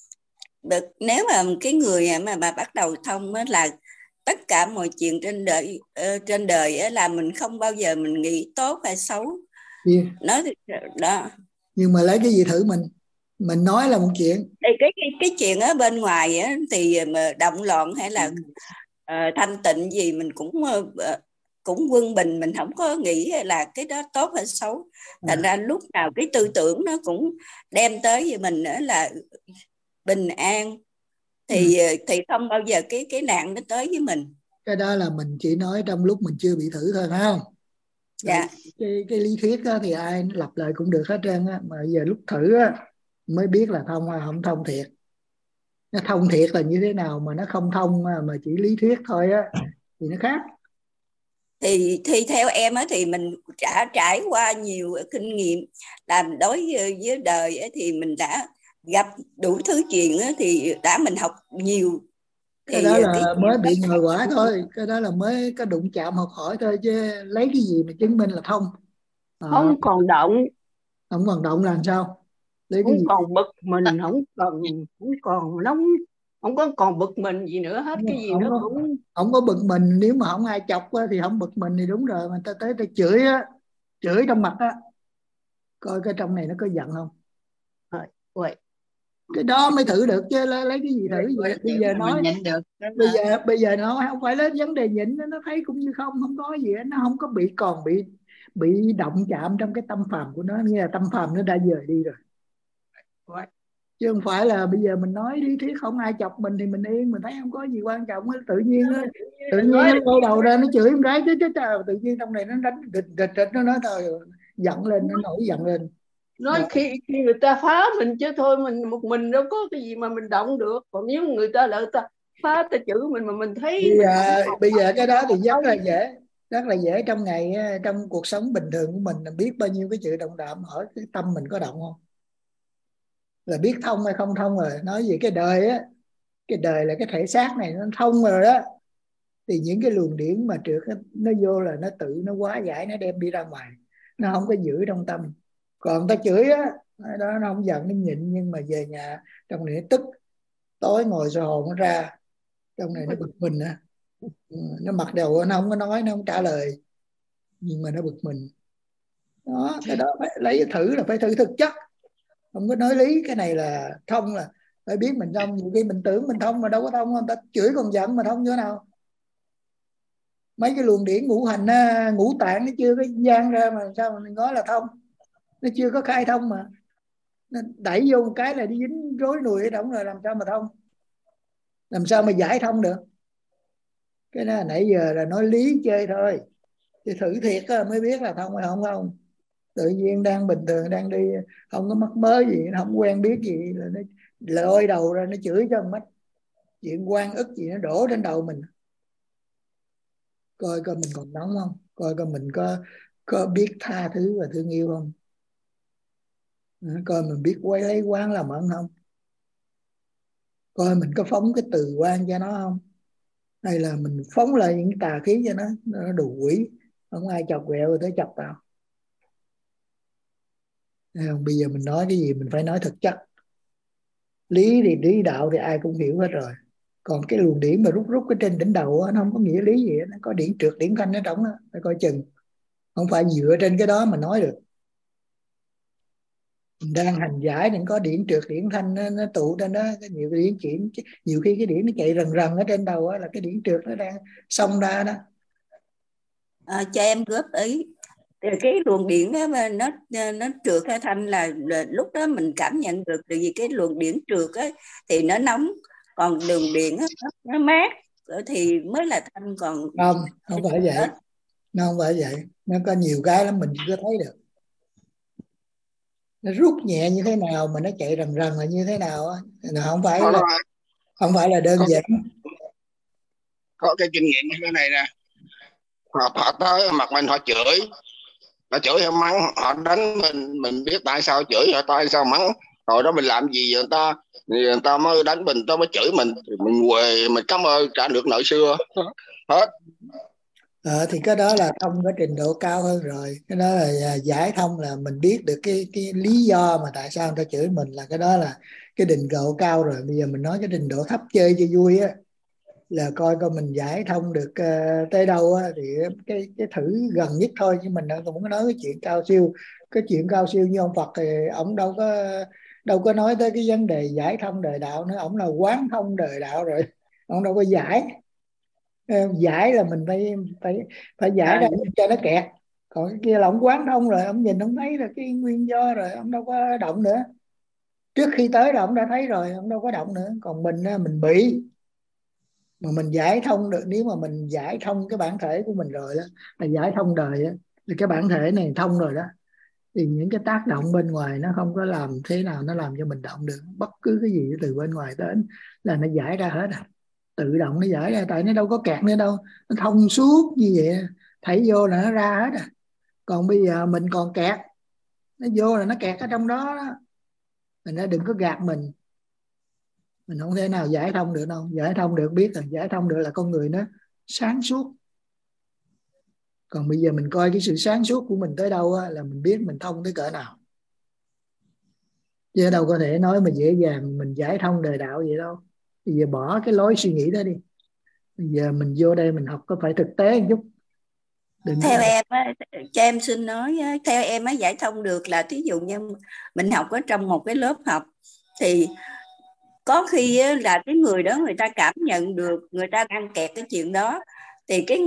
nếu mà cái người mà bắt đầu thông là tất cả mọi chuyện trên đời là mình không bao giờ mình nghĩ tốt hay xấu. Yeah. Nói đó. Nhưng mà lấy cái gì thử mình nói là một chuyện. Cái chuyện ở bên ngoài á, thì mà động loạn hay là thanh tịnh gì mình cũng quân bình, mình không có nghĩ là cái đó tốt hay xấu. Thành ra lúc nào cái tư tưởng nó cũng đem tới với mình nữa là bình an, thì không bao giờ cái nạn nó tới với mình. Cái đó là mình chỉ nói trong lúc mình chưa bị thử thôi, phải không? Dạ. Cái lý thuyết đó thì ai lặp lại cũng được hết trơn á, mà giờ lúc thử á mới biết là thông hay không thông thiệt. Nó thông thiệt là như thế nào, mà nó không thông mà chỉ lý thuyết thôi á thì nó khác. Thì theo em á, thì mình đã trải qua nhiều kinh nghiệm làm đối với đời á, thì mình đã gặp đủ thứ chuyện á, thì mình học nhiều. Cái đó là mới bị nhồi quả thôi, cái đó là mới có đụng chạm học hỏi thôi, chứ lấy cái gì mà chứng minh là thông. Không còn động. Không còn động là làm sao? Lấy không cái gì? còn bực mình, không còn nóng, không có còn bực mình gì nữa hết. Cái gì nó cũng không có bực mình. Nếu mà không ai chọc thì không bực mình thì đúng rồi, mà ta tới ta chửi á, chửi trong mặt á, coi cái trong này nó có giận không. Vậy cái đó mới thử được chứ, lấy cái gì thử vậy? Bây giờ nói được. bây giờ nó không phải lấy vấn đề nhịn, nó thấy cũng như không có gì, nó không có bị động chạm trong cái tâm phàm của nó, nghĩa là tâm phàm nó đã dời đi rồi. Chứ không phải là bây giờ mình nói lý thuyết không ai chọc mình thì mình yên, mình thấy không có gì quan trọng, tự nhiên nó quay đầu ra nó chửi em gái chứ tự nhiên trong này nó đánh địch nó nói thôi, giận lên, nó nổi giận lên. Nói khi người ta phá mình chứ thôi, mình một mình đâu có cái gì mà mình động được. Còn nếu người ta lại ta phá, ta chửi mình mà mình thấy bây giờ cái đó thì rất là dễ trong ngày, trong cuộc sống bình thường của mình biết bao nhiêu cái chuyện động đạm, hỏi cái tâm mình có động không là biết thông hay không thông rồi. Nói về cái đời á, cái đời là cái thể xác này nó thông rồi đó, thì những cái luồng điển mà trượt nó vô là nó tự nó hóa giải, nó đem đi ra ngoài, nó không có giữ trong tâm. Còn ta chửi á đó, nó không giận, nó nhịn, nhưng mà về nhà trong này nó tức, tối ngồi rồi hồn nó ra, trong này nó bực mình á. Nó mặc đầu nó không có nói, nó không trả lời, nhưng mà nó bực mình đó. Cái đó phải lấy thử, là phải thử thực chất, không có nói lý. Cái này là thông, là phải biết mình thông. Nhiều khi mình tưởng mình thông mà đâu có thông, người ta chửi còn giận mà thông như thế nào. Mấy cái luồng điển ngũ hành ngũ tạng nó chưa có gian ra mà sao mà mình nói là thông, nó chưa có khai thông mà nó đẩy vô một cái là đi dính rối nùi ở trong rồi, làm sao mà thông, làm sao mà giải thông được. Cái đó nãy giờ là nói lý chơi thôi, thì thử thiệt mới biết là thông hay không thông. Tự nhiên đang bình thường, đang đi không có mắc mớ gì, không quen biết gì là nó lôi đầu ra nó chửi cho mắt, chuyện oan ức gì nó đổ trên đầu mình. Coi mình còn nóng không, coi mình có biết tha thứ và thương yêu không. Coi mình biết quay lấy quán làm ẩn không, coi mình có phóng cái từ quan cho nó không, hay là mình phóng lại những tà khí cho nó đủ quỷ, không ai chọc ghẹo rồi tới chọc tao. Bây giờ mình nói cái gì mình phải nói thật chất. Lý thì lý đạo thì ai cũng hiểu hết rồi, còn cái luồng điển mà rút cái trên đỉnh đầu đó, nó không có nghĩa lý gì, nó có điển trượt điển thanh ở trong đó, phải coi chừng, không phải dựa trên cái đó mà nói được. Mình đang hành giải nên có điển trượt điển thanh nó tụ trên đó, cái nhiều cái điển chuyển, nhiều khi cái điển nó chạy rần rần ở trên đầu đó, là cái điển trượt nó đang xông ra đó. Cho em góp ý. Cái luồng điển đó mà nó trượt hay thanh là lúc đó mình cảm nhận được, tại vì cái luồng điển trượt ấy, thì nó nóng, còn đường điện nó mát thì mới là thanh. Còn không phải vậy, nó không phải vậy, nó có nhiều cái lắm mình chưa thấy được. Nó rút nhẹ như thế nào mà nó chạy rần rần là như thế nào á, không phải là đơn giản. Có cái kinh nghiệm như thế này nè, họ tới mặt mình họ chửi họ mắng, họ đánh mình biết tại sao chửi, họ tại sao mắng, rồi đó mình làm gì người ta mới đánh mình, ta mới chửi mình quề, mình cảm ơn trả được nợ xưa hết. Thì cái đó là thông cái trình độ cao hơn rồi, cái đó là giải thông, là mình biết được cái lý do mà tại sao người ta chửi mình, là cái đó là cái trình độ cao rồi. Bây giờ mình nói cái trình độ thấp chơi cho vui á, là coi mình giải thông được tới đâu á, thì cái thử gần nhất thôi, chứ mình cũng có nói cái chuyện cao siêu. Cái chuyện cao siêu như ông Phật thì ông đâu có nói tới cái vấn đề giải thông đời đạo nữa, ông là quán thông đời đạo rồi, ông đâu có giải. Giải là mình phải giải ra cho nó kẹt, còn cái kia là ông quán thông rồi, ông nhìn ông thấy là cái nguyên do rồi, ông đâu có động nữa. Trước khi tới là ông đã thấy rồi, ông đâu có động nữa. Còn mình bị mà mình giải thông được, nếu mà mình giải thông cái bản thể của mình rồi đó, là giải thông đời đó, thì cái bản thể này thông rồi đó, thì những cái tác động bên ngoài nó không có làm thế nào nó làm cho mình động được. Bất cứ cái gì từ bên ngoài đến là nó giải ra hết, tự động nó giải ra, tại nó đâu có kẹt nữa đâu, nó thông suốt như vậy, thảy vô là nó ra hết à. Còn bây giờ mình còn kẹt, nó vô là nó kẹt ở trong đó, mình đừng có gạt mình không thể nào giải thông được đâu. Giải thông được biết là giải thông được là con người nó sáng suốt. Còn bây giờ mình coi cái sự sáng suốt của mình tới đâu á, là mình biết mình thông tới cỡ nào, chứ đâu có thể nói mà dễ dàng mình giải thông đời đạo vậy đâu. Bây giờ bỏ cái lối suy nghĩ đó đi, bây giờ mình vô đây mình học có phải thực tế một chút. Theo em á, cho em xin nói, theo em á, giải thông được là thí dụ như mình học ở trong một cái lớp học, thì có khi là cái người đó người ta cảm nhận được người ta đang kẹt cái chuyện đó, thì cái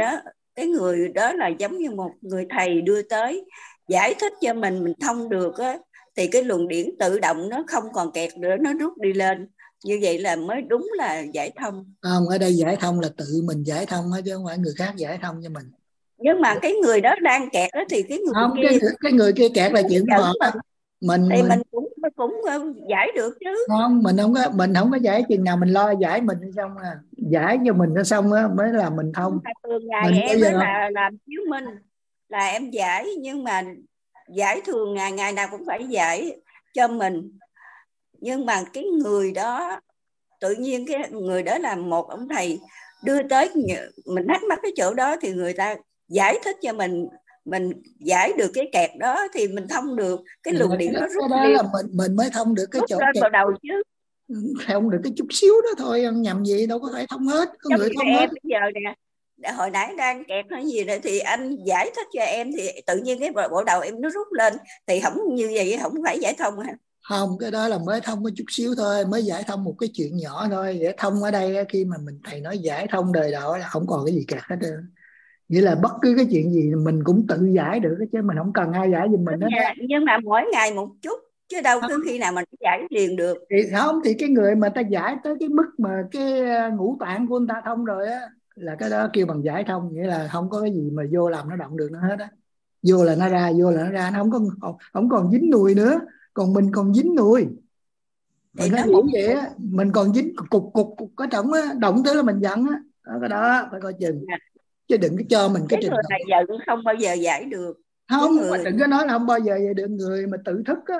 người đó là giống như một người thầy đưa tới giải thích cho mình thông được á, thì cái luồng điển tự động nó không còn kẹt nữa, nó rút đi lên. Như vậy là mới đúng là giải thông. Không, ở đây giải thông là tự mình giải thông hết, chứ không phải người khác giải thông cho mình. Nhưng mà cái người đó đang kẹt đó, thì cái người không, kia cái người kia kẹt là chuyện của họ. Mình cũng giải được chứ. Không, mình không có giải, chừng nào mình lo giải mình xong à, giải cho mình nó xong á mới là mình thông. Thường ngày em mới là làm chiếu minh là em giải, nhưng mà giải thường ngày nào cũng phải giải cho mình. Nhưng mà cái người đó tự nhiên cái người đó là một ông thầy đưa tới, mình thắc mắc cái chỗ đó thì người ta giải thích cho mình giải được cái kẹt đó thì mình thông được cái luồng điện nó rút đó là mình mới thông được cái chỗ kẹt vào đầu chứ. Thông được cái chút xíu đó thôi, nhầm gì đâu có phải thông hết. Có người thông hết. Bây giờ nè, hồi nãy đang kẹt hay gì này thì anh giải thích cho em, thì tự nhiên cái bộ đầu em nó rút lên, thì không như vậy không phải giải thông hả? Không, cái đó là mới thông có chút xíu thôi, mới giải thông một cái chuyện nhỏ thôi. Để thông ở đây khi mà thầy nói giải thông đời đạo là không còn cái gì kẹt hết trơn. Nghĩa là bất cứ cái chuyện gì mình cũng tự giải được, chứ mình không cần ai giải giùm mình hết. Nhưng mà mỗi ngày một chút, chứ đâu cứ khi nào mình giải liền được. Thì không, thì cái người mà ta giải tới cái mức mà cái ngũ tạng của người ta thông rồi á, là cái đó kêu bằng giải thông. Nghĩa là không có cái gì mà vô làm nó động được nó hết á. Vô là nó ra, vô là nó ra, nó không còn dính nùi nữa. Còn mình còn dính nùi. Mình nói hiểu vậy á, mình còn dính cục có trọng á, động tới là mình giận á. Cái đó phải coi chừng. Chứ đừng có cho mình cái trình độ này giận không bao giờ giải được. Không, đừng có nói là không bao giờ vậy được. Người mà tự thức á,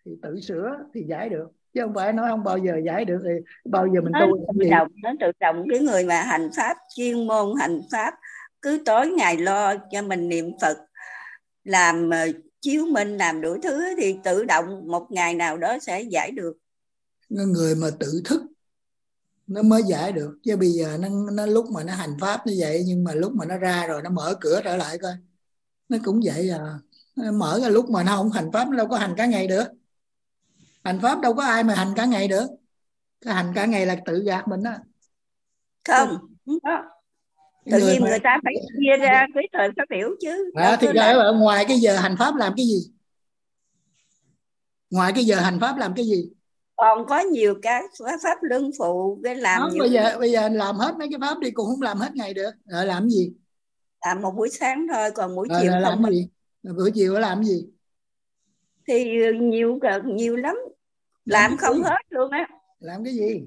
thì tự sửa thì giải được, chứ không phải nói không bao giờ giải được thì bao giờ mình tu nó tự động. Cái người mà hành pháp, chuyên môn hành pháp, cứ tối ngày lo cho mình niệm Phật, làm chiếu minh, làm đủ thứ thì tự động một ngày nào đó sẽ giải được. Người mà tự thức nó mới giải được, chứ bây giờ nó lúc mà nó hành pháp như vậy, nhưng mà lúc mà nó ra rồi nó mở cửa trở lại coi, nó cũng vậy à. Nó mở ra lúc mà nó không hành pháp, nó đâu có hành cả ngày được. Hành pháp đâu có ai mà hành cả ngày được. Cái hành cả ngày là tự gạt mình đó. Không đó. Tự nhiên người ta phải chia ra cái thời pháp biểu chứ. Thì ở ngoài cái giờ hành pháp làm cái gì? Ngoài cái giờ hành pháp làm cái gì? Còn có nhiều cái pháp luân phụ cái làm không, bây giờ làm hết mấy cái pháp đi cũng không làm hết ngày được. Rồi làm gì? Làm một buổi sáng thôi, còn buổi chiều không. Làm gì? Buổi chiều nó làm gì? Thì nhiều lắm. Làm không hết luôn á. Làm cái gì?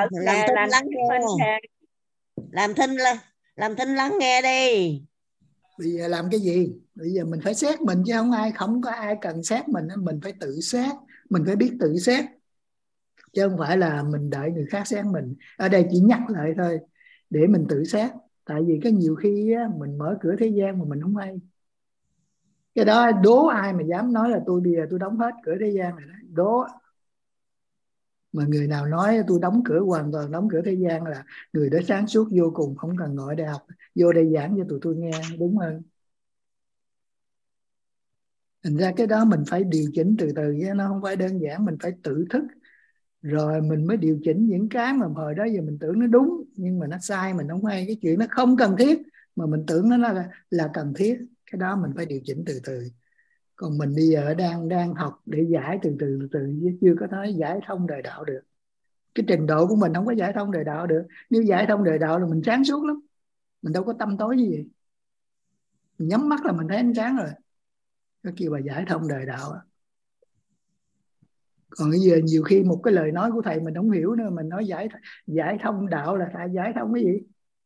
Làm thinh lắng nghe đi. Bây giờ làm cái gì? Bây giờ mình phải xét mình, chứ không có ai cần xét mình phải tự xét, mình phải biết tự xét, chứ không phải là mình đợi người khác xét mình. Ở đây chỉ nhắc lại thôi để mình tự xét. Tại vì có nhiều khi mình mở cửa thế gian mà mình không hay. Cái đó đố ai mà dám nói là tôi bây giờ tôi đóng hết cửa thế gian này đó. Đố. Mà người nào nói tôi đóng cửa, hoàn toàn đóng cửa thế gian, là người đó sáng suốt vô cùng, không cần ngồi đại học, vô đây giảng cho tụi tôi nghe, đúng hơn. Thành ra cái đó mình phải điều chỉnh từ từ, chứ nó không phải đơn giản. Mình phải tự thức rồi mình mới điều chỉnh những cái mà hồi đó giờ mình tưởng nó đúng nhưng mà nó sai, mình không hay. Cái chuyện nó không cần thiết mà mình tưởng nó là cần thiết, cái đó mình phải điều chỉnh từ từ. Còn mình bây giờ đang học để giải từ từ, chứ chưa có nói giải thông đời đạo được. Cái trình độ của mình không có giải thông đời đạo được. Nếu giải thông đời đạo là mình sáng suốt lắm, mình đâu có tâm tối như vậy. Mình nhắm mắt là mình thấy ánh sáng rồi. Cái kêu là giải thông đời đạo. Còn bây giờ nhiều khi một cái lời nói của thầy mình không hiểu nữa, mình nói giải thông đạo là tại giải thông cái gì?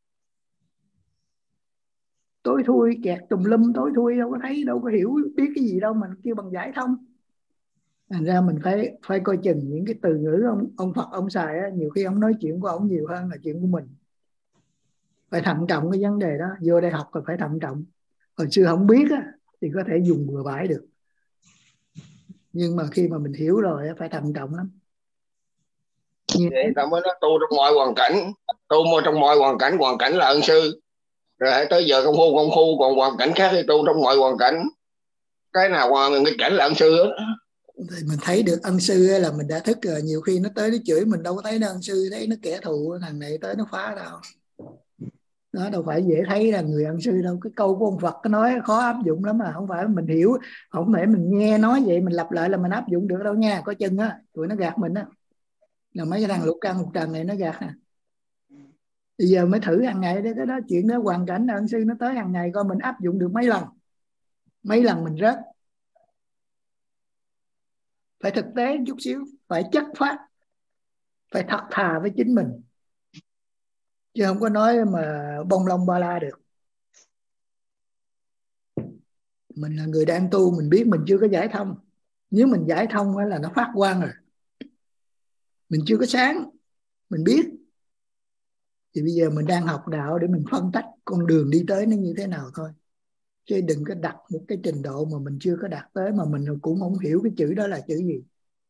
Tối thui kẹt tùm lum, tối thui đâu có thấy, đâu có hiểu biết cái gì đâu mà kêu bằng giải thông. Thành ra mình phải coi chừng những cái từ ngữ ông Phật ông xài á, nhiều khi ông nói chuyện của ông nhiều hơn là chuyện của mình. Phải thận trọng cái vấn đề đó. Vô đây học rồi phải thận trọng. Hồi xưa không biết á thì có thể dùng bừa bãi được, nhưng mà khi mà mình hiểu rồi phải thận trọng lắm. Vậy ta mới nói tu trong mọi hoàn cảnh, tu trong mọi hoàn cảnh là ân sư. Rồi hãy tới giờ công phu, còn hoàn cảnh khác thì tu trong mọi hoàn cảnh. Cái nào cái cảnh là ân sư hết. Thì mình thấy được ân sư là mình đã thức rồi. Nhiều khi nó tới nó chửi mình đâu có thấy nó ân sư, thấy nó kẻ thù, thằng này tới nó phá đâu. Nó đâu phải dễ thấy là người ân sư đâu. Cái câu của ông Phật có nói khó áp dụng lắm mà. Không phải mình hiểu, không thể mình nghe nói vậy mình lặp lại là mình áp dụng được đâu nha. Có chừng á tụi nó gạt mình á, là mấy cái thằng lục căn lục trần này nó gạt nè. Bây giờ mới thử hàng ngày đấy, cái đó chuyện đó, hoàn cảnh ân sư nó tới hàng ngày coi mình áp dụng được mấy lần mình rớt. Phải thực tế chút xíu, phải chất phát, phải thật thà với chính mình, chứ không có nói mà bông lông ba la được. Mình là người đang tu, mình biết mình chưa có giải thông. Nếu mình giải thông là nó phát quang rồi. Mình chưa có sáng, mình biết. Thì bây giờ mình đang học đạo để mình phân tách con đường đi tới nó như thế nào thôi. Chứ đừng có đặt một cái trình độ mà mình chưa có đạt tới, mà mình cũng không hiểu cái chữ đó là chữ gì.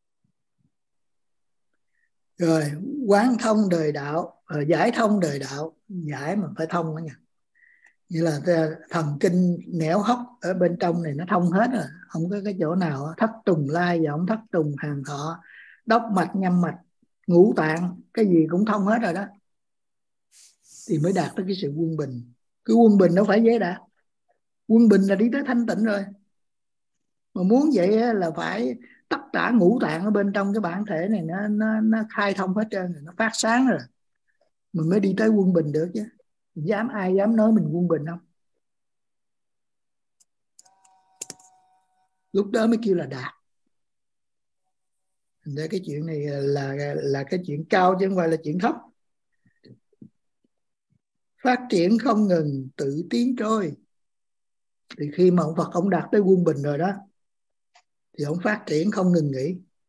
Rồi quán thông đời đạo, giải thông đời đạo. Giải mà phải thông đó nha. Như là thần kinh nẻo hốc ở bên trong này nó thông hết rồi. Không có cái chỗ nào thất trùng lai vọng, thất trùng hàng thọ, đốc mạch nhâm mạch, ngũ tạng, cái gì cũng thông hết rồi đó. Thì mới đạt tới cái sự quân bình. Cái quân bình đâu phải dễ đạt. Quân bình là đi tới thanh tịnh rồi. Mà muốn vậy là phải tất cả ngũ tạng ở bên trong cái bản thể này nó khai thông hết trơn rồi, nó phát sáng rồi. Mình mới đi tới quân bình được chứ. Ai dám nói mình quân bình không? Lúc đó mới kêu là đạt. Để cái chuyện này là cái chuyện cao chứ không phải là chuyện thấp. Phát triển không ngừng, tự tiến trôi. Thì khi mà ông Phật ông đạt tới quân bình rồi đó, thì ông phát triển không ngừng nghỉ.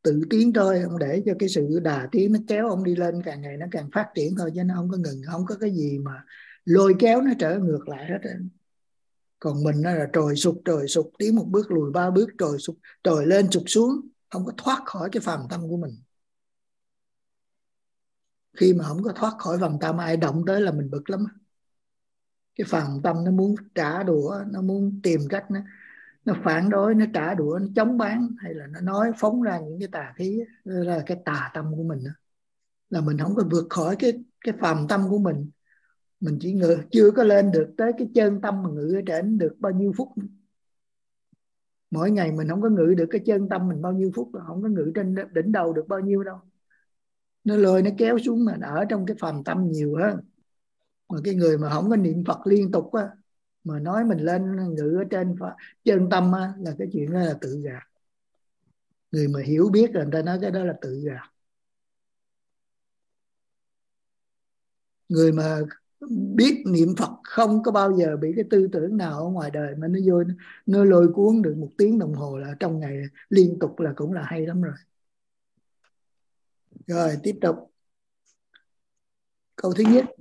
tự tiến thôi, ông để cho cái sự đà tiến nó kéo ông đi lên, càng ngày nó càng phát triển thôi, chứ nó không có ngừng, không có cái gì mà lôi kéo nó trở ngược lại hết. Còn mình nó là trồi sụt, tiến một bước lùi ba bước, trồi sụt, trồi lên sụt xuống, không có thoát khỏi cái phàm tâm của mình. Khi mà không có thoát khỏi phàm tâm, ai động tới là mình bực lắm. Cái phàm tâm nó muốn trả đũa, nó muốn tìm cách nó phản đối, nó trả đũa, nó chống bán, hay là nó nói phóng ra những cái tà khí, đó là cái tà tâm của mình đó. Là mình không có vượt khỏi cái phàm tâm của mình. Mình chỉ chưa có lên được tới cái chân tâm mà ngự ở trển được bao nhiêu phút. Mỗi ngày mình không có ngự được cái chân tâm mình bao nhiêu phút, không có ngự trên đỉnh đầu được bao nhiêu đâu. Nó lôi nó kéo xuống, mà ở trong cái phàm tâm nhiều hơn. Mà cái người mà không có niệm Phật liên tục á, mà nói mình lên ngự ở trên chân tâm á, là cái chuyện đó là tự gạt. Người mà hiểu biết là người ta nói cái đó là tự gạt. Người mà biết niệm Phật không có bao giờ bị cái tư tưởng nào ở ngoài đời mà nó vô, nó lôi cuốn được 1 tiếng đồng hồ là trong ngày liên tục là cũng là hay lắm rồi. Rồi tiếp tục. Câu thứ nhất.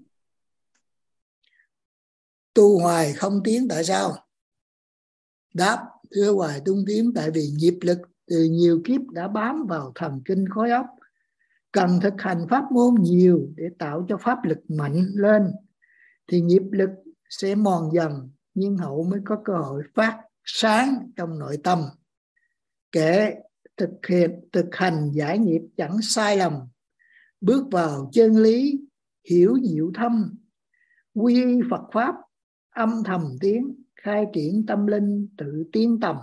Tu hoài không tiến tại sao? Đáp: thưa hoài tung tiến tại vì nghiệp lực từ nhiều kiếp đã bám vào thần kinh khối óc, cần thực hành pháp môn nhiều để tạo cho pháp lực mạnh lên, thì nghiệp lực sẽ mòn dần, nhưng hậu mới có cơ hội phát sáng trong nội tâm. Kể thực hành giải nghiệp chẳng sai lầm, bước vào chân lý hiểu diệu thâm, quy y Phật pháp âm thầm tiến, khai triển tâm linh tự tiến tầm.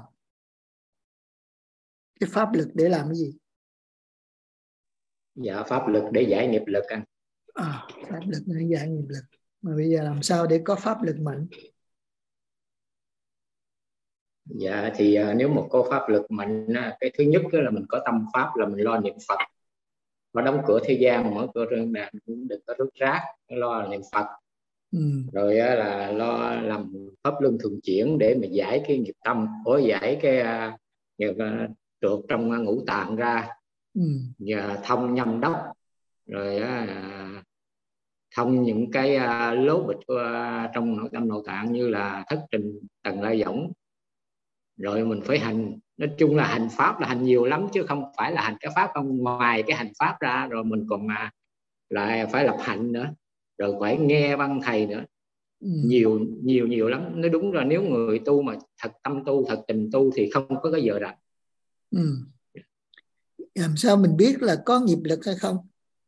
Cái pháp lực để làm cái gì? Dạ, pháp lực để giải nghiệp lực anh. Pháp lực để giải nghiệp lực. Mà bây giờ làm sao để có pháp lực mạnh? Dạ thì nếu mà có pháp lực mạnh, cái thứ nhất là mình có tâm pháp, là mình lo niệm Phật. Nó đóng cửa thế gian, mở cửa rương đàn, cũng đừng có rút rác, lo niệm Phật. Rồi là lo làm pháp luân thường chuyển để mà giải cái nghiệp tâm, giải cái nghiệp trượt trong ngũ tạng ra, và thông nhâm đốc, rồi thông những cái lố bịch trong nội tâm nội tạng như là thất trình tầng la võng. Rồi mình phải hành, nói chung là hành pháp là hành nhiều lắm, chứ không phải là hành cái pháp không. Ngoài cái hành pháp ra rồi mình còn lại phải lập hạnh nữa, rồi phải nghe văn thầy nữa. Nhiều lắm. Nói đúng là nếu người tu mà thật tâm tu, thật tình tu thì không có cái giờ rảnh. Làm sao mình biết là có nghiệp lực hay không?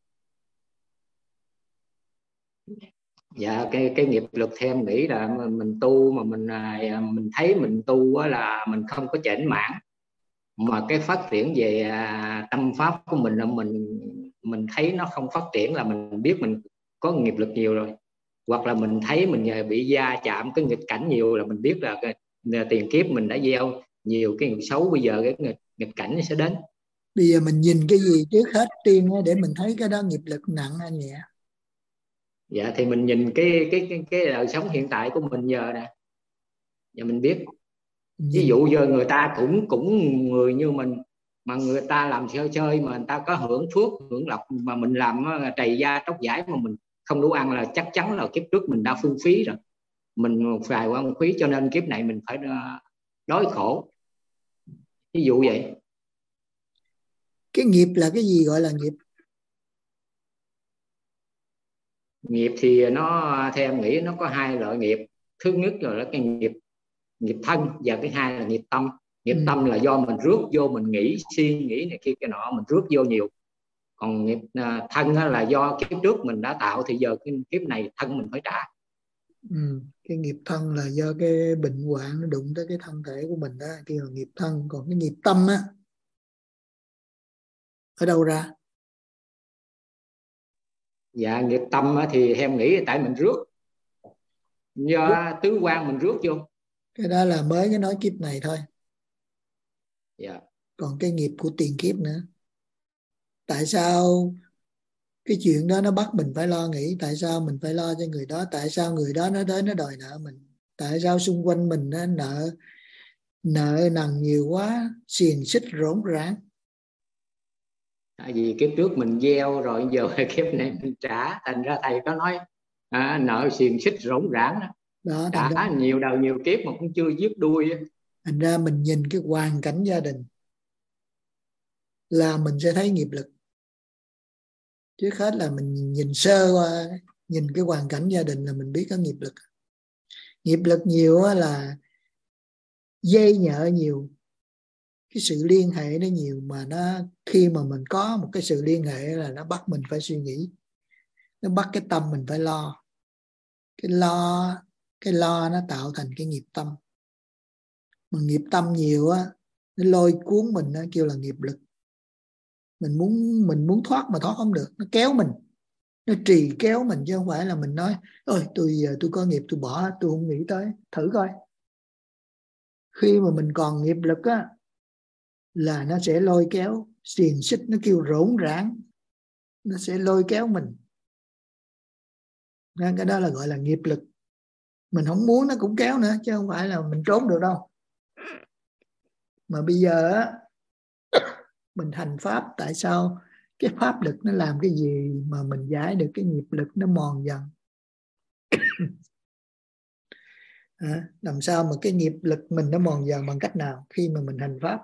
Dạ cái nghiệp lực theo em nghĩ là mình tu mà mình thấy mình tu là mình không có chểnh mãn, mà cái phát triển về tâm pháp của mình là mình thấy nó không phát triển, là mình biết mình có nghiệp lực nhiều rồi. Hoặc là mình thấy mình bị va chạm cái nghịch cảnh nhiều, là mình biết là tiền kiếp mình đã gieo nhiều cái nghiệp xấu, bây giờ cái nghịch cảnh nó sẽ đến. Bây giờ mình nhìn cái gì trước hết tiên để mình thấy cái đó nghiệp lực nặng hay nhẹ? Dạ thì mình nhìn cái đời sống hiện tại của mình giờ nè, và mình biết. Ví dụ giờ người ta cũng người như mình, mà người ta làm chơi mà người ta có hưởng phước hưởng lộc, mà mình làm trầy da tróc vải mà mình không đủ ăn, là chắc chắn là kiếp trước mình đã phung phí rồi, mình phải quan phí, cho nên kiếp này mình phải đói khổ. Ví dụ vậy. Cái nghiệp là cái gì gọi là nghiệp? Nghiệp thì nó theo em nghĩ nó có 2 loại nghiệp. Thứ nhất là cái nghiệp thân, và cái 2 là nghiệp tâm. Nghiệp tâm là do mình rước vô, mình nghĩ suy nghĩ này kia cái nọ, mình rước vô nhiều. Còn nghiệp thân là do kiếp trước mình đã tạo, thì giờ cái kiếp này thân mình phải trả. Cái nghiệp thân là do cái bệnh hoạn nó đụng tới cái thân thể của mình đó, kêu là nghiệp thân. Còn cái nghiệp tâm á, ở đâu ra? Dạ nghiệp tâm thì em nghĩ tại mình rước, do tứ quan mình rước vô. Cái đó là mới cái nói kiếp này thôi. Dạ. Còn cái nghiệp của tiền kiếp nữa. Tại sao cái chuyện đó nó bắt mình phải lo nghĩ? Tại sao mình phải lo cho người đó? Tại sao người đó nó tới nó đòi nợ mình? Tại sao xung quanh mình nó nợ nần nhiều quá, xiềng xích rỗng rãng? Vì kiếp trước mình gieo rồi giờ kiếp này mình trả, thành ra thầy có nói nợ xiềng xích rỗng rãng đó, đã nhiều đầu nhiều kiếp mà cũng chưa dứt đuôi. Thành ra mình nhìn cái hoàn cảnh gia đình là mình sẽ thấy nghiệp lực. Trước hết là mình nhìn sơ qua, nhìn cái hoàn cảnh gia đình là mình biết có nghiệp lực. Nghiệp lực nhiều là dây nhợ nhiều, cái sự liên hệ nó nhiều, mà nó khi mà mình có một cái sự liên hệ là nó bắt mình phải suy nghĩ, nó bắt cái tâm mình phải lo. Cái lo nó tạo thành cái nghiệp tâm, mà nghiệp tâm nhiều nó lôi cuốn mình, nó kêu là nghiệp lực. Mình muốn thoát mà thoát không được, nó kéo mình, nó trì kéo mình, chứ không phải là mình nói ôi tôi có nghiệp tôi bỏ, tôi không nghĩ tới. Thử coi, khi mà mình còn nghiệp lực là nó sẽ lôi kéo, xiềng xích nó kêu rỗng rãng, nó sẽ lôi kéo mình. Nên cái đó là gọi là nghiệp lực. Mình không muốn nó cũng kéo nữa, chứ không phải là mình trốn được đâu. Mà bây giờ mình hành pháp, tại sao cái pháp lực nó làm cái gì mà mình giải được cái nghiệp lực nó mòn dần? Làm sao mà cái nghiệp lực mình nó mòn dần, bằng cách nào khi mà mình hành pháp?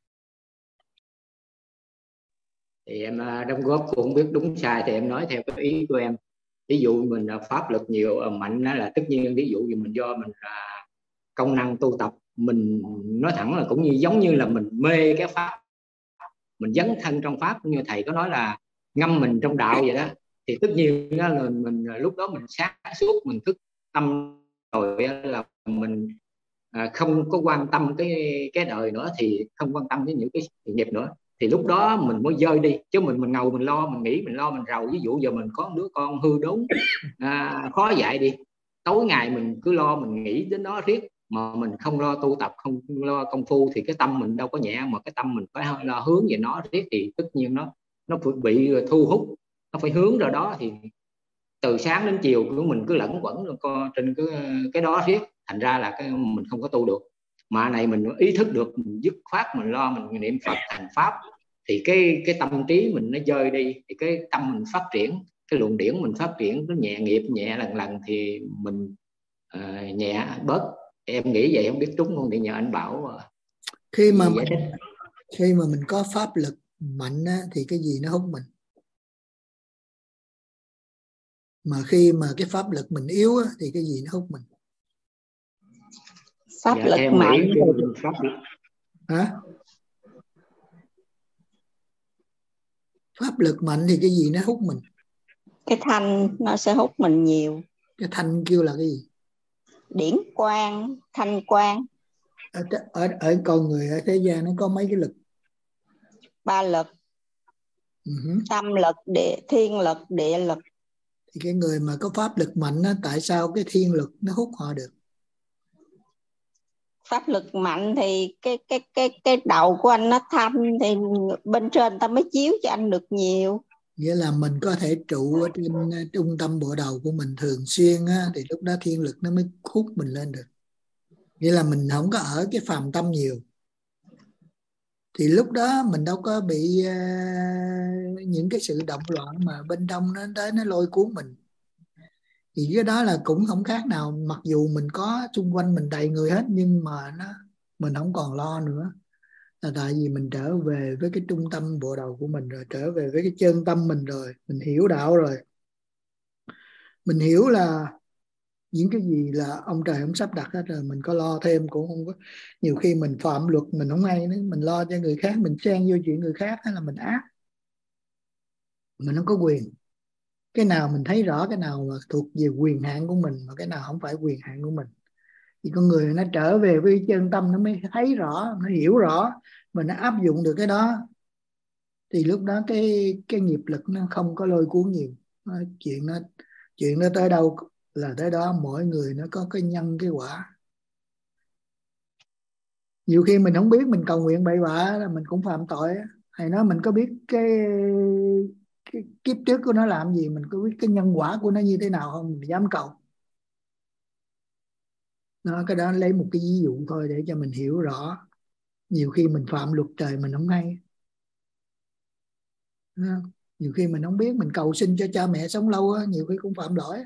Thì em đóng góp cũng không biết đúng sai, thì em nói theo cái ý của em. Ví dụ mình pháp lực nhiều mạnh là tất nhiên, ví dụ mình do mình công năng tu tập, mình nói thẳng là cũng giống như là mình mê cái pháp, mình dấn thân trong pháp, như thầy có nói là ngâm mình trong đạo vậy đó. Thì tất nhiên đó là mình lúc đó mình sáng suốt, mình thức tâm rồi là mình không có quan tâm cái đời nữa, thì không quan tâm đến những cái nghiệp nữa, thì lúc đó mình mới dơi đi. Chứ mình ngầu, mình lo, mình nghĩ, mình lo, mình rầu. Ví dụ giờ mình có đứa con hư đốn khó dạy đi, tối ngày mình cứ lo, mình nghĩ đến nó riết, mà mình không lo tu tập, không lo công phu, thì cái tâm mình đâu có nhẹ, mà cái tâm mình phải lo hướng về nó riết, thì tất nhiên nó phải bị thu hút, nó phải hướng ra đó. Thì từ sáng đến chiều của mình cứ lẫn quẩn trên cái đó riết, thành ra là mình không có tu được. Mà này mình ý thức được, mình dứt khoát, mình lo, mình niệm Phật thành pháp, thì cái tâm trí mình nó rơi đi, thì cái tâm mình phát triển, cái luồng điển mình phát triển, nó nhẹ nghiệp, nhẹ lần lần, thì mình nhẹ bớt. Em nghĩ vậy, không biết đúng không, thì nhờ anh Bảo. Khi mà mình có pháp lực mạnh thì cái gì nó hút mình. Mà khi mà cái pháp lực mình yếu thì cái gì nó hút mình. Pháp lực mạnh pháp lực mạnh thì cái gì nó hút mình? Cái thanh nó sẽ hút mình nhiều. Cái thanh kêu là cái gì? Điển quang, thanh quang. Ở con người ở thế gian nó có mấy cái lực? 3 lực. Tâm lực, thiên lực, địa lực. Thì cái người mà có pháp lực mạnh tại sao cái thiên lực nó hút họ được? Pháp lực mạnh thì cái đầu của anh nó thanh, thì bên trên ta mới chiếu cho anh được nhiều. Nghĩa là mình có thể trụ ở trên trung tâm bộ đầu của mình thường xuyên thì lúc đó thiên lực nó mới hút mình lên được. Nghĩa là mình không có ở cái phàm tâm nhiều, thì lúc đó mình đâu có bị những cái sự động loạn mà bên trong nó tới nó lôi cuốn mình. Thì cái đó là cũng không khác nào, mặc dù mình có xung quanh mình đầy người hết, nhưng mà mình không còn lo nữa, là tại vì mình trở về với cái trung tâm bộ đầu của mình rồi, trở về với cái chân tâm mình rồi, mình hiểu đạo rồi, mình hiểu là những cái gì là ông trời ông sắp đặt hết rồi, mình có lo thêm cũng không có. Nhiều khi mình phạm luật mình không hay nữa, mình lo cho người khác, mình xen vô chuyện người khác, hay là mình ác, mình không có quyền. Cái nào mình thấy rõ, cái nào mà thuộc về quyền hạn của mình, mà cái nào không phải quyền hạn của mình, thì con người nó trở về với chân tâm, nó mới thấy rõ, nó hiểu rõ, mình nó áp dụng được cái đó, thì lúc đó cái nghiệp lực nó không có lôi cuốn nhiều. Chuyện nó tới đâu là tới đó, mỗi người nó có cái nhân cái quả. Nhiều khi mình không biết, mình cầu nguyện bậy bạ là mình cũng phạm tội. Hay nói mình có biết cái kiếp trước của nó làm gì, mình có biết cái nhân quả của nó như thế nào không, mình dám cầu. Cái đó lấy một cái ví dụ thôi để cho mình hiểu rõ. Nhiều khi mình phạm luật trời mình không hay. Nhiều khi mình không biết, mình cầu xin cho cha mẹ sống lâu á, nhiều khi cũng phạm lỗi.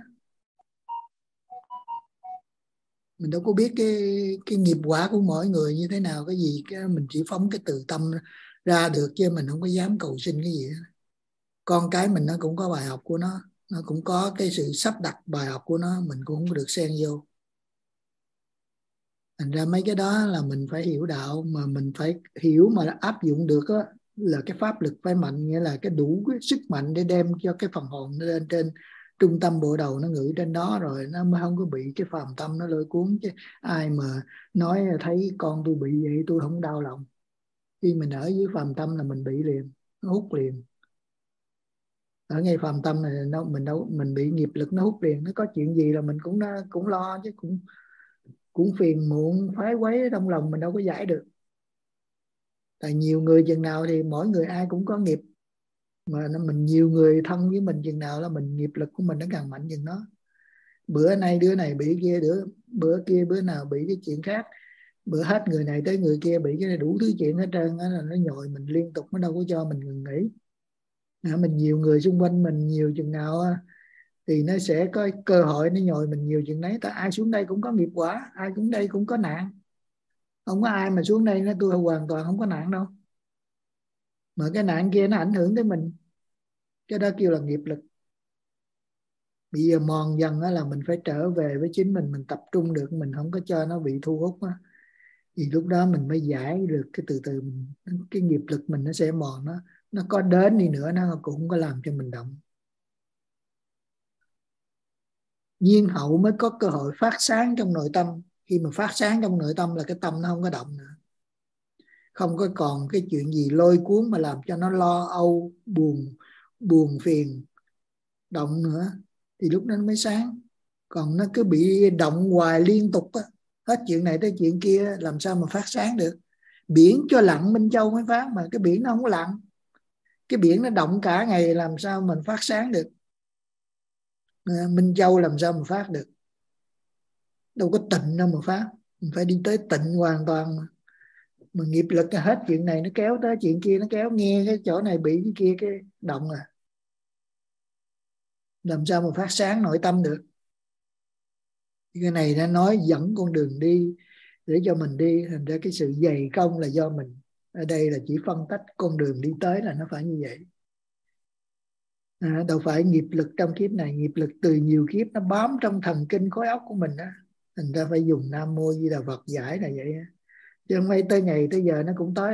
Mình đâu có biết cái nghiệp quả của mỗi người như thế nào, cái gì cái mình chỉ phóng cái từ tâm ra được, chứ mình không có dám cầu xin cái gì. Con cái mình nó cũng có bài học của nó cũng có cái sự sắp đặt bài học của nó, mình cũng không có được xen vô. Thành ra mấy cái đó là mình phải hiểu đạo, mà mình phải hiểu mà áp dụng được á, là cái pháp lực phải mạnh, nghĩa là cái đủ cái sức mạnh để đem cho cái phần hồn nó lên trên trung tâm bộ đầu, nó ngự trên đó rồi nó mới không có bị cái phàm tâm nó lôi cuốn. Chứ ai mà nói thấy con tôi bị vậy tôi không đau lòng, khi mình ở dưới phàm tâm là mình bị liền, nó hút liền. Ở ngay phàm tâm này mình bị nghiệp lực nó hút liền, nó có chuyện gì là mình cũng lo, chứ cũng phiền muộn phái quấy trong lòng, mình đâu có giải được. Tại nhiều người chừng nào thì mỗi người ai cũng có nghiệp, mà mình nhiều người thân với mình chừng nào là mình nghiệp lực của mình nó càng mạnh chừng đó. Bữa nay đứa này bị kia, bữa kia bữa nào bị cái chuyện khác, bữa hết người này tới người kia bị cái này, đủ thứ chuyện hết trơn á, là nó nhồi mình liên tục, nó đâu có cho mình ngừng nghỉ. Mình nhiều người xung quanh mình nhiều chừng nào thì nó sẽ có cơ hội nó nhồi mình nhiều chừng đấy. Tại ai xuống đây cũng có nghiệp quả, ai xuống đây cũng có nạn, không có ai mà xuống đây nói tôi hoàn toàn không có nạn đâu. Mà cái nạn kia nó ảnh hưởng tới mình, cái đó kêu là nghiệp lực. Bây giờ mòn dần là mình phải trở về với chính mình tập trung được, mình không có cho nó bị thu hút á, thì lúc đó mình mới giải được cái từ từ cái nghiệp lực mình nó sẽ mòn, nó có đến đi nữa nó cũng không có làm cho mình động. Nhiên hậu mới có cơ hội phát sáng trong nội tâm. Khi mà phát sáng trong nội tâm là cái tâm nó không có động nữa, không có còn cái chuyện gì lôi cuốn mà làm cho nó lo âu, buồn phiền động nữa, thì lúc đó nó mới sáng. Còn nó cứ bị động hoài liên tục á, hết chuyện này tới chuyện kia, làm sao mà phát sáng được. Biển cho lặng Minh Châu mới phát, mà cái biển nó không có lặng, cái biển nó động cả ngày, làm sao mình phát sáng được. Minh Châu làm sao mà phát được, đâu có tịnh đâu mà phát, mình phải đi tới tịnh hoàn toàn. Mà nghiệp lực hết chuyện này nó kéo tới chuyện kia, nó kéo, nghe cái chỗ này bị cái kia cái động làm sao mà phát sáng nội tâm được. Cái này nó nói dẫn con đường đi để cho mình đi, thành ra cái sự dày công là do mình. Ở đây là chỉ phân tách con đường đi tới là nó phải như vậy. Đâu phải nghiệp lực trong kiếp này, nghiệp lực từ nhiều kiếp nó bám trong thần kinh khối óc của mình đó. Thành ra phải dùng Nam Mô Di Đà Phật giải là vậy. Chứ không phải tới ngày tới giờ nó cũng tới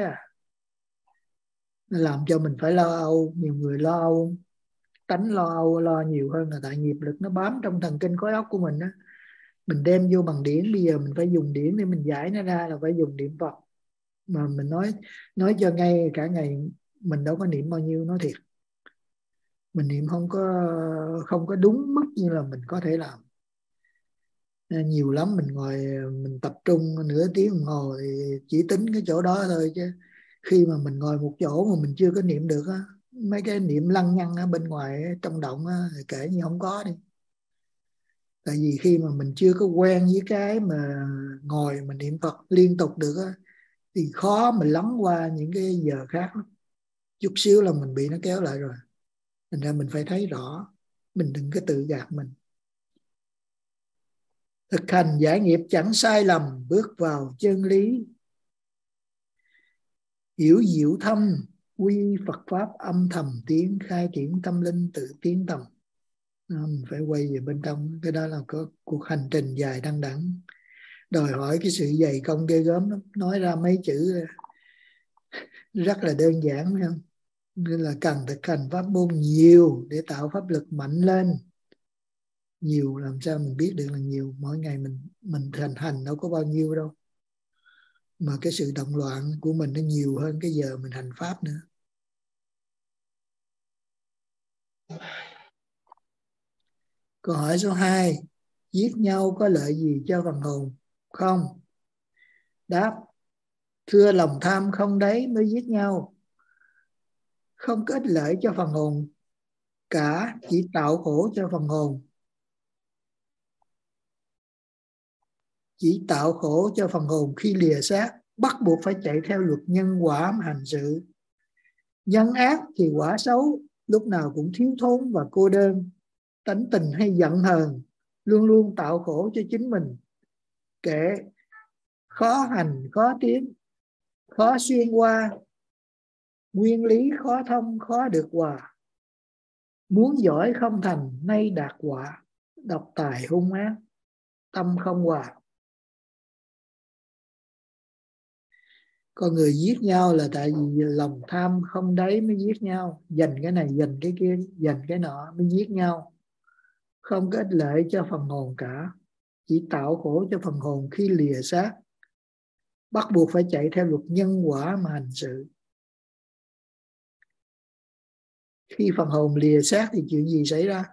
Nó làm cho mình phải lo âu. Nhiều người lo âu, tánh lo âu lo nhiều hơn là tại nghiệp lực nó bám trong thần kinh khối óc của mình đó. Mình đem vô bằng điển, bây giờ mình phải dùng điển để mình giải nó ra, là phải dùng niệm Phật. Mà mình nói cho ngay cả ngày mình đâu có niệm bao nhiêu, nói thiệt. Mình niệm không có đúng mức như là mình có thể làm. Nhiều lắm mình ngồi mình tập trung nửa tiếng đồng hồ thì chỉ tính cái chỗ đó thôi, chứ khi mà mình ngồi một chỗ mà mình chưa có niệm được á, mấy cái niệm lăng nhăng ở bên ngoài trong động á, thì kể như không có đi. Tại vì khi mà mình chưa có quen với cái mà ngồi mình niệm Phật liên tục được á, thì khó mình lắng qua những cái giờ khác lắm. Chút xíu là mình bị nó kéo lại rồi. Thành ra mình phải thấy rõ, mình đừng có tự gạt mình. Thực hành giải nghiệp chẳng sai lầm, bước vào chân lý. Hiểu diệu thâm, quy Phật Pháp âm thầm tiến, khai triển tâm linh tự tiến tầm. Mình phải quay về bên trong. Cái đó là có cuộc hành trình dài đăng đẵng, đòi hỏi cái sự dày công ghê gớm lắm. Nói ra mấy chữ rất là đơn giản phải không? Nên là cần thực hành pháp môn nhiều để tạo pháp lực mạnh lên. Nhiều làm sao mình biết được là nhiều. Mỗi ngày mình hành đâu có bao nhiêu đâu, mà cái sự động loạn của mình nó nhiều hơn cái giờ mình hành pháp nữa. Câu hỏi số 2: giết nhau có lợi gì cho phần hồn không? Đáp: thưa lòng tham không đấy mới giết nhau, không có ích lợi cho phần hồn cả, chỉ tạo khổ cho phần hồn. Chỉ tạo khổ cho phần hồn khi lìa xác, bắt buộc phải chạy theo luật nhân quả mà hành sự. Nhân ác thì quả xấu, lúc nào cũng thiếu thốn và cô đơn. Tánh tình hay giận hờn, luôn luôn tạo khổ cho chính mình. Kẻ khó hành, khó tiến, khó xuyên qua, nguyên lý khó thông, khó được hòa. Muốn giỏi không thành, nay đạt quả. Độc tài hung ác, tâm không hòa. Con người giết nhau là tại vì lòng tham không đáy mới giết nhau. Giành cái này, giành cái kia, giành cái nọ mới giết nhau. Không có ích lợi cho phần hồn cả. Chỉ tạo khổ cho phần hồn khi lìa xác. Bắt buộc phải chạy theo luật nhân quả mà hành sự. Khi phần hồn lìa xác thì chuyện gì xảy ra?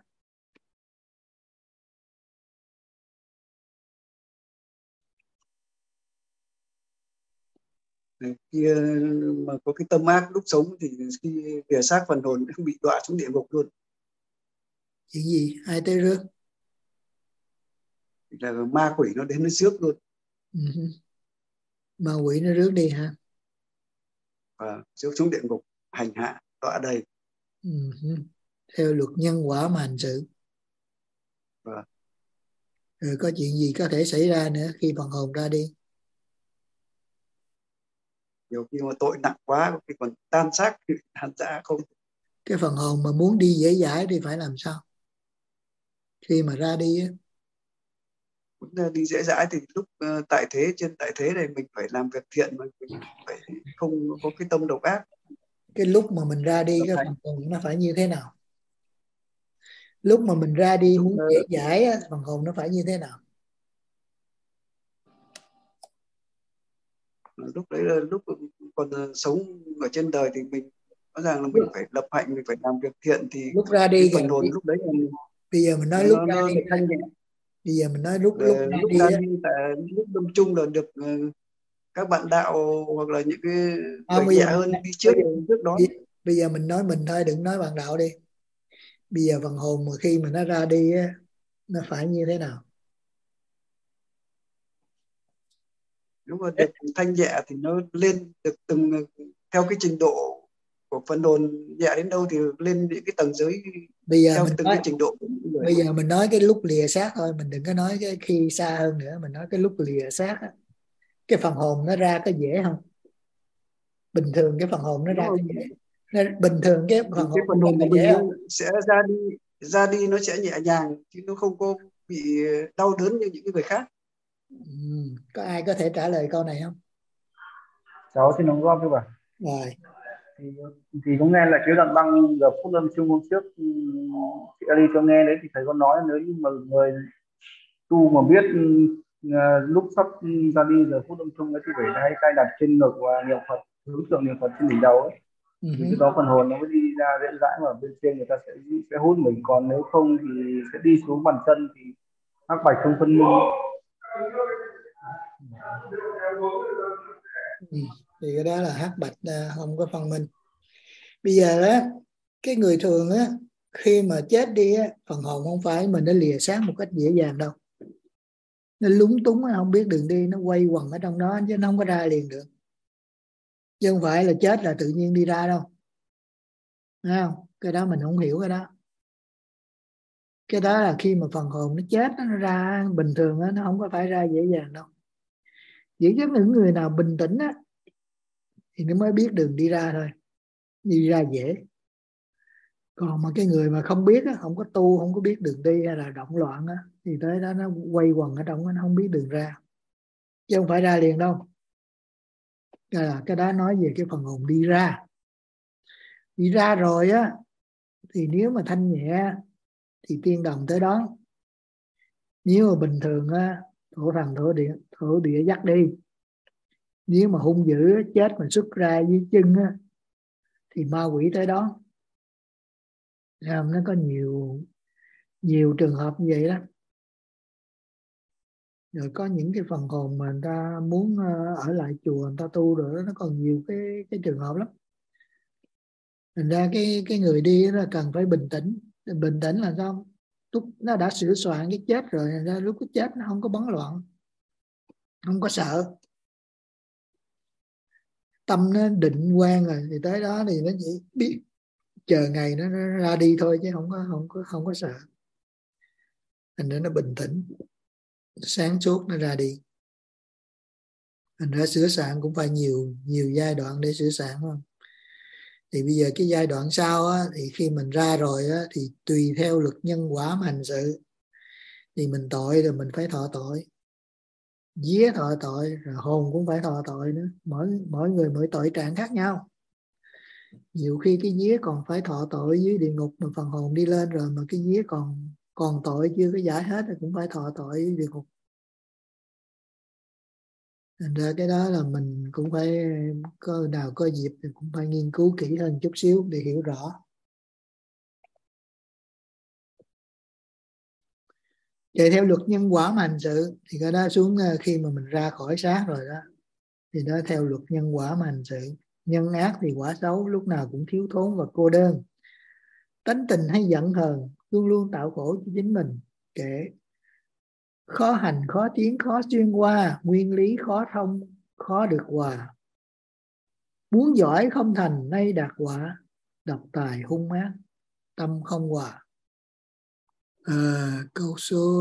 Khi mà có cái tâm ác lúc sống thì khi lìa xác phần hồn cũng bị đọa xuống địa ngục luôn. Chuyện gì? Ai tới rước? Là ma quỷ nó đến nó rước luôn. Ma quỷ nó rước đi hả? Và rước xuống địa ngục, hành hạ, đọa đầy. Theo luật nhân quả mà hành sự. Rồi có chuyện gì có thể xảy ra nữa khi phần hồn ra đi? Nhiều khi mà tội nặng quá thì còn tan xác, tan rã không. Cái phần hồn mà muốn đi dễ dãi thì phải làm sao? Khi mà ra đi á, muốn đi dễ dãi thì lúc tại thế, trên tại thế này mình phải làm việc thiện, mà mình phải không có cái tâm độc ác. Cái lúc mà mình ra đi cái phần hồn nó phải như thế nào? Lúc mà mình ra đi muốn dễ dãi á, phần hồn nó phải như thế nào? Lúc đấy là lúc còn sống ở trên đời thì mình rõ ràng là mình phải lập hạnh, mình phải làm việc thiện thì lúc ra đi phần hồn lúc đấy là bây giờ mình nói lúc ra đi thanh nhẹ. Bây giờ mình nói lúc ra đi tại lúc lâm chung là được các bạn đạo hoặc là những cái người nhẹ hơn đi trước đó. Bây giờ mình nói mình thôi, đừng nói bạn đạo đi. Bây giờ phần hồn mà khi mà nó ra đi á, nó phải như thế nào? Nếu mà được thanh nhẹ thì nó lên được từng theo cái trình độ của phần hồn nhẹ đến đâu thì lên những cái tầng giới bây giờ theo mình từng nói, cái trình độ. Bây giờ mình nói cái lúc lìa xác thôi, mình đừng có nói cái khi xa hơn nữa. Mình nói cái lúc lìa xác á, cái phần hồn nó ra có dễ không? Bình thường cái phần hồn nó ra có dễ? Bình thường cái phần hồn của mình sẽ ra đi nó sẽ nhẹ nhàng chứ nó không có bị đau đớn như những người khác. Có ai có thể trả lời câu này không? Cháu xin đóng góp với bà. Rồi. Thì cũng nghe là cái đoạn băng giờ phút lâm chung hôm trước chị Ali cho nghe đấy, thì thầy có nói nếu như mà người tu mà biết lúc sắp ra đi giờ phút lâm chung ấy thì phải hay cài đặt trên ngực và niệm Phật, hướng tượng niệm Phật trên đỉnh đầu ấy. Thì cái đó phần hồn nó mới đi ra dễ dãi, mà bên trên người ta sẽ hút mình, còn nếu không thì sẽ đi xuống bàn chân thì hắc bạch không phân minh. Thì cái đó là hắc bạch không có phân minh. Bây giờ đó cái người thường á, khi mà chết đi á, phần hồn không phải mình nó lìa xác một cách dễ dàng đâu. Nó lúng túng, không biết đường đi, nó quay quần ở trong đó chứ nó không có ra liền được. Chứ không phải là chết là tự nhiên đi ra đâu. Thấy không? Cái đó mình không hiểu cái đó. Cái đó là khi mà phần hồn nó chết nó ra bình thường á, nó không có phải ra dễ dàng đâu. Chỉ có những người nào bình tĩnh á thì nó mới biết đường đi ra thôi. Đi ra dễ. Còn mà cái người mà không biết á, không có tu, không có biết đường đi hay là động loạn á, thì tới đó nó quay quần ở trong đó, nó không biết đường ra. Chứ không phải ra liền đâu. Cái đó nói về cái phần hồn đi ra. Đi ra rồi á thì nếu mà thanh nhẹ thì tiên đồng tới đón. Nếu mà bình thường á, thổ thần thổ địa dắt đi. Nếu mà hung dữ chết mà xuất ra dưới chân á thì ma quỷ tới đón. Nó có nhiều trường hợp như vậy đó. Rồi có những cái phần hồn mà người ta muốn ở lại chùa người ta tu rồi đó, nó còn nhiều cái trường hợp lắm. Thành ra cái người đi là cần phải bình tĩnh. Bình tĩnh là sao? Lúc nó đã sửa soạn cái chết rồi, thành ra lúc cái chết nó không có bấn loạn, không có sợ. tâm nó định quan rồi thì tới đó thì nó chỉ biết chờ ngày nó ra đi thôi, chứ không có sợ. Thành ra nó bình tĩnh, sáng suốt, nó ra đi. Thành ra sửa soạn cũng phải nhiều giai đoạn để sửa soạn, không? Thì bây giờ cái giai đoạn sau á, thì khi mình ra rồi á, thì tùy theo luật nhân quả mà hành sự. Thì mình tội rồi mình phải thọ tội, vía thọ tội, rồi hồn cũng phải thọ tội nữa. Mỗi người mỗi tội trạng khác nhau. Nhiều khi cái vía còn phải thọ tội dưới địa ngục mà phần hồn đi lên rồi, mà cái vía còn tội chưa có giải hết thì cũng phải thọ tội dưới địa ngục. Thành ra cái đó là mình cũng phải có dịp thì cũng phải nghiên cứu kỹ hơn chút xíu để hiểu rõ. Vậy theo luật nhân quả mà hành sự thì cái đó xuống khi mà mình ra khỏi xác rồi đó, thì đó theo luật nhân quả mà hành sự. Nhân ác thì quả xấu, lúc nào cũng thiếu thốn và cô đơn. Tánh tình hay giận hờn luôn luôn tạo khổ cho chính mình. Kể khó hành, khó tiến, khó xuyên qua, nguyên lý khó thông, khó được hòa. Muốn giỏi không thành, nay đạt quả, độc tài hung ác, tâm không hòa. Câu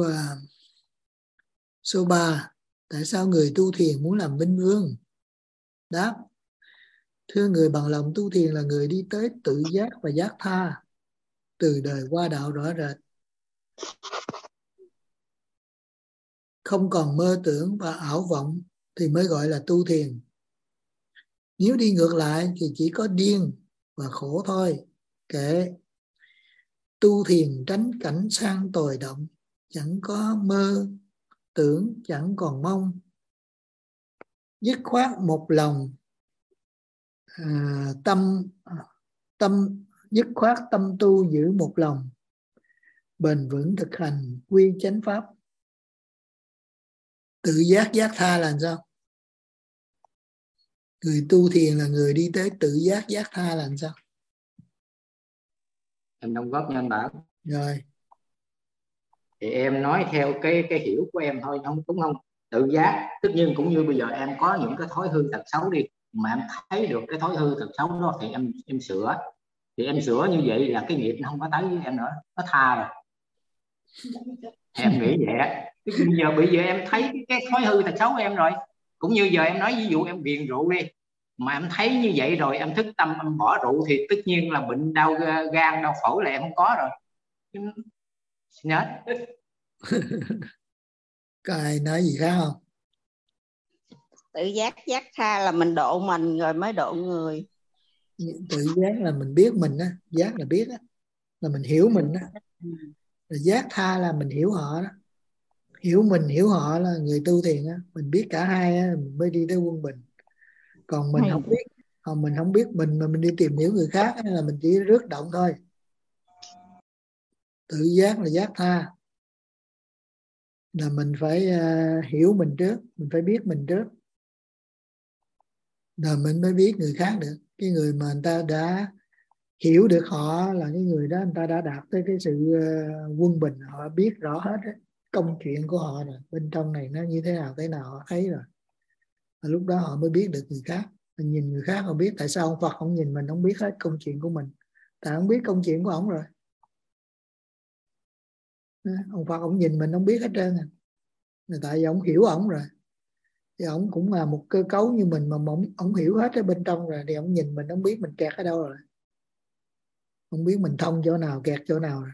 số 3. Tại sao người tu thiền muốn làm minh vương? Đáp: thưa người bằng lòng tu thiền là người đi tới tự giác và giác tha, từ đời qua đạo rõ rệt, không còn mơ tưởng và ảo vọng thì mới gọi là tu thiền. Nếu đi ngược lại thì chỉ có điên và khổ thôi. Kệ tu thiền tránh cảnh sang tồi động, chẳng có mơ tưởng, chẳng còn mong, dứt khoát một lòng, dứt khoát tâm tu giữ một lòng, bền vững thực hành quy chánh pháp. Tự giác giác tha là sao? Người tu thiền là người đi tới tự giác giác tha là sao? Em đóng góp nha anh Bảo. Rồi. Thì em nói theo cái hiểu của em thôi, không đúng không? Tự giác tất nhiên cũng như bây giờ em có những cái thói hư tật xấu đi, mà em thấy được cái thói hư tật xấu đó thì em sửa. Thì em sửa như vậy là cái nghiệp nó không có tới với em nữa, nó tha rồi. Em nghĩ vậy á. Bây giờ em thấy cái thói hư tật xấu của em rồi. Cũng như giờ em nói ví dụ em ghiền rượu đi, mà em thấy như vậy rồi em thức tâm em bỏ rượu thì tất nhiên là bệnh đau gan đau phổi là em không có rồi. Nhớ. Có ai nói gì khác không? Tự giác giác tha là mình độ mình rồi mới độ người. Tự giác là mình biết mình á, giác là biết á, là mình hiểu mình á. Rồi giác tha là mình hiểu họ đó. Hiểu mình hiểu họ là người tu thiền á, mình biết cả hai á mình mới đi tới quân bình. Còn mình không biết, mình không biết mình mà mình đi tìm hiểu người khác là mình chỉ rước động thôi. Tự giác là giác tha, là mình phải hiểu mình trước, mình phải biết mình trước, rồi mình mới biết người khác được. Cái người mà người ta đã hiểu được họ là cái người đó, người ta đã đạt tới cái sự quân bình, họ biết rõ hết ấy, công chuyện của họ rồi, bên trong này nó như thế nào họ thấy rồi. Và lúc đó họ mới biết được người khác. Mình nhìn người khác họ biết. Tại sao ông Phật không nhìn mình, không biết hết công chuyện của mình? Tại ông biết công chuyện của ông rồi. Ông Phật ông nhìn mình ông biết hết trơn à. Tại vì ông hiểu ông rồi, thì ông cũng là một cơ cấu như mình, mà ông hiểu hết ở bên trong rồi, thì ông nhìn mình ông biết mình kẹt ở đâu rồi, ông biết mình thông chỗ nào, kẹt chỗ nào rồi.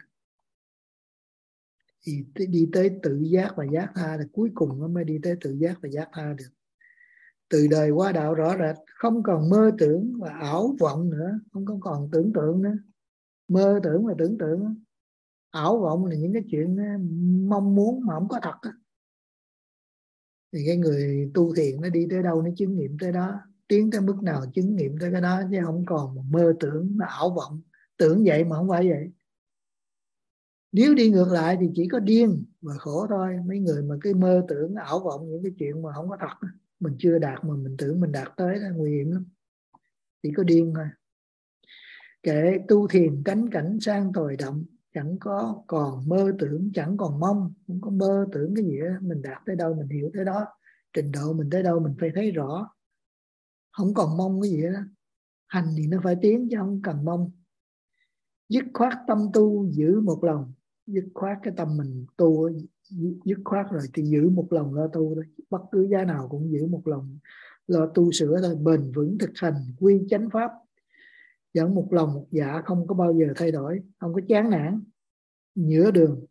Thì đi tới tự giác và giác tha là cuối cùng nó mới đi tới tự giác và giác tha được. Từ đời qua đạo rõ rệt, không còn mơ tưởng và ảo vọng nữa, không còn tưởng tượng nữa. Mơ tưởng và tưởng tượng, ảo vọng là những cái chuyện mong muốn mà không có thật đó. Thì cái người tu thiền nó đi tới đâu nó chứng nghiệm tới đó, tiến tới mức nào chứng nghiệm tới cái đó, chứ không còn mơ tưởng mà ảo vọng. Tưởng vậy mà không phải vậy. Nếu đi ngược lại thì chỉ có điên và khổ thôi. Mấy người mà cái mơ tưởng ảo vọng những cái chuyện mà không có thật, mình chưa đạt mà mình tưởng mình đạt tới, là nguy hiểm lắm. Chỉ có điên thôi. Kệ tu thiền tránh cảnh sang tồi động, chẳng có còn mơ tưởng, chẳng còn mong. Không có mơ tưởng cái gì đó. Mình đạt tới đâu mình hiểu tới đó, trình độ mình tới đâu mình phải thấy rõ. không còn mong cái gì đó. Hành thì nó phải tiến chứ không cần mong. Dứt khoát tâm tu giữ một lòng. Dứt khoát cái tâm mình tu, dứt khoát rồi thì giữ một lòng lo tu thôi. Bất cứ giá nào cũng giữ một lòng lo tu sửa thôi. Bền vững thực hành quy chánh pháp, dẫn một lòng một dạ, không có bao giờ thay đổi, không có chán nản. Nhửa đường.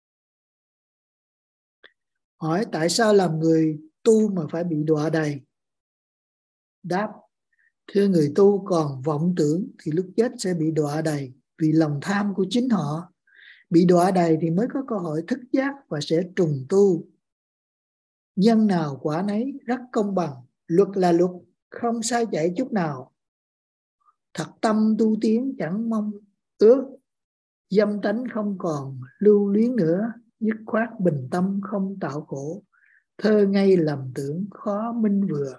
Hỏi tại sao làm người tu mà phải bị đọa đầy? Đáp: thưa người tu còn vọng tưởng thì lúc chết sẽ bị đọa đầy vì lòng tham của chính họ. Bị đọa đầy thì mới có cơ hội thức giác và sẽ trùng tu. Nhân nào quả nấy, rất công bằng. Luật là luật, không sai chạy chút nào. Thật tâm tu tiến chẳng mong ước. Dâm tánh không còn lưu luyến nữa. Dứt khoát bình tâm không tạo khổ. Thơ ngây lầm tưởng khó minh vừa.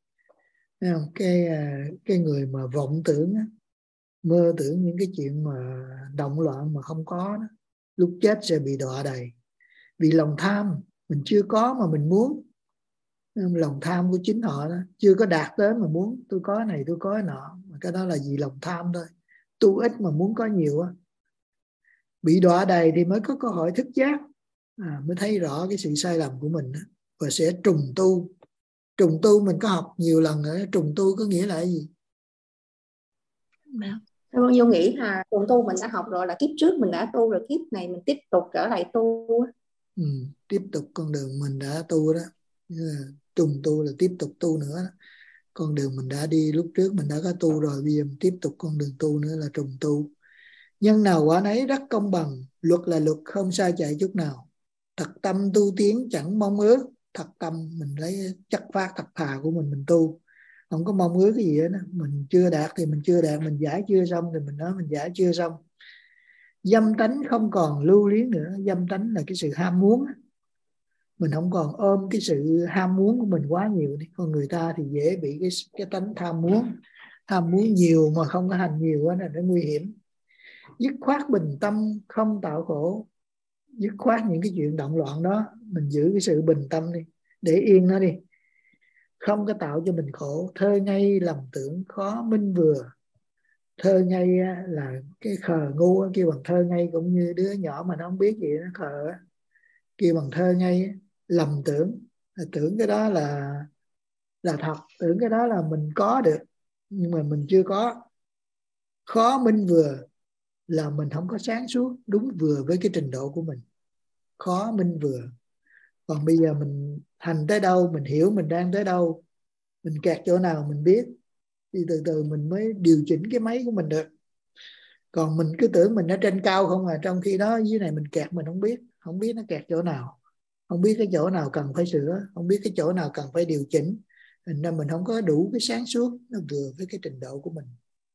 Cái người mà vọng tưởng, mơ tưởng những cái chuyện mà động loạn mà không có đó, lúc chết sẽ bị đọa đầy. Vì lòng tham, mình chưa có mà mình muốn. Lòng tham của chính họ đó, chưa có đạt tới mà muốn tôi có này tôi có nọ. Cái đó là vì lòng tham thôi. Tu ít mà muốn có nhiều á. Bị đọa đầy thì mới có cơ hội thức giác, mới thấy rõ cái sự sai lầm của mình đó, và sẽ trùng tu. Trùng tu mình có học nhiều lần rồi. Trùng tu có nghĩa là cái gì? Theo Vô nghĩ là trùng tu mình đã học rồi, là kiếp trước mình đã tu rồi, kiếp này mình tiếp tục trở lại tu. Tiếp tục con đường mình đã tu đó. Trùng tu là tiếp tục tu nữa đó. Con đường mình đã đi lúc trước mình đã có tu rồi, bây giờ mình tiếp tục con đường tu nữa là trùng tu. Nhân nào quả nấy rất công bằng. Luật là luật, không sai chạy chút nào. Thật tâm tu tiến chẳng mong ước. Thật tâm mình lấy chất phát thật thà của mình tu, không có mong ước cái gì hết. Mình chưa đạt thì mình chưa đạt, mình giải chưa xong thì mình nói mình giải chưa xong. Dâm tánh không còn lưu luyến nữa. Dâm tánh là cái sự ham muốn. Mình không còn ôm cái sự ham muốn của mình quá nhiều. Còn người ta thì dễ bị cái tánh tham muốn. Tham muốn nhiều mà không có hành nhiều đó là nó nguy hiểm. Dứt khoát bình tâm không tạo khổ. Dứt khoát những cái chuyện động loạn đó, mình giữ cái sự bình tâm đi, để yên nó đi, không có tạo cho mình khổ. Thơ ngây lầm tưởng khó minh vừa. Thơ ngây là cái khờ ngu, kêu bằng thơ ngây, cũng như đứa nhỏ mà nó không biết gì nó khờ, kêu bằng thơ ngây. Lầm tưởng, tưởng cái đó là thật, tưởng cái đó là mình có được nhưng mà mình chưa có. Khó minh vừa là mình không có sáng suốt đúng vừa với cái trình độ của mình. Khó minh vừa. Còn bây giờ mình hành tới đâu, mình hiểu mình đang tới đâu, mình kẹt chỗ nào mình biết, thì từ từ mình mới điều chỉnh cái máy của mình được. Còn mình cứ tưởng mình ở trên cao không trong khi đó dưới này mình kẹt, mình không biết nó kẹt chỗ nào, không biết cái chỗ nào cần phải sửa, không biết cái chỗ nào cần phải điều chỉnh, nên mình không có đủ cái sáng suốt nó vừa với cái trình độ của mình.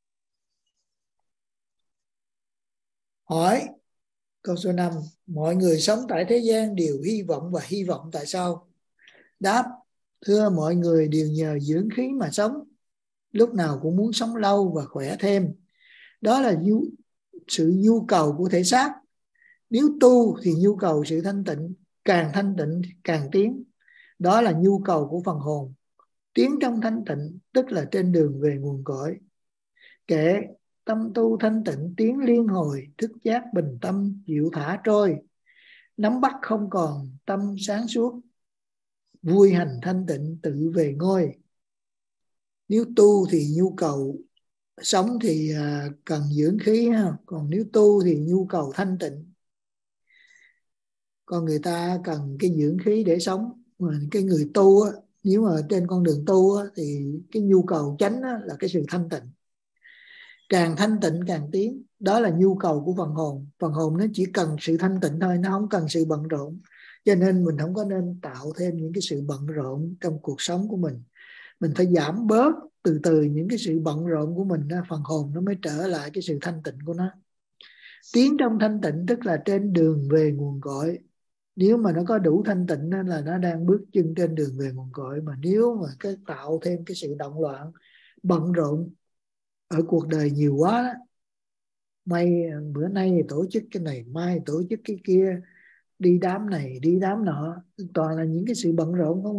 Hỏi câu số 5: mọi người sống tại thế gian đều hy vọng, và hy vọng tại sao? Đáp: thưa mọi người đều nhờ dưỡng khí mà sống, lúc nào cũng muốn sống lâu và khỏe thêm. Đó là sự nhu cầu của thể xác. Nếu tu thì nhu cầu sự thanh tịnh, càng thanh tịnh càng tiến. Đó là nhu cầu của phần hồn. Tiến trong thanh tịnh tức là trên đường về nguồn cội. Kệ tâm tu thanh tịnh tiến liên hồi, thức giác bình tâm chịu thả trôi. Nắm bắt không còn tâm sáng suốt, vui hành thanh tịnh tự về ngôi. Nếu tu thì nhu cầu sống thì cần dưỡng khí, còn nếu tu thì nhu cầu thanh tịnh. Còn người ta cần cái dưỡng khí để sống, mà cái người tu nếu mà trên con đường tu thì cái nhu cầu chánh là cái sự thanh tịnh. Càng thanh tịnh càng tiến. Đó là nhu cầu của phần hồn. Phần hồn nó chỉ cần sự thanh tịnh thôi, nó không cần sự bận rộn. Cho nên mình không có nên tạo thêm những cái sự bận rộn trong cuộc sống của mình. Mình phải giảm bớt từ từ những cái sự bận rộn của mình, phần hồn nó mới trở lại cái sự thanh tịnh của nó. Tiến trong thanh tịnh tức là trên đường về nguồn cội. Nếu mà nó có đủ thanh tịnh là nó đang bước chân trên đường về nguồn cội. Mà nếu mà cái tạo thêm cái sự động loạn, bận rộn ở cuộc đời nhiều quá đó, bữa nay tổ chức cái này, mai tổ chức cái kia, đi đám này đi đám nọ, toàn là những cái sự bận rộn không à.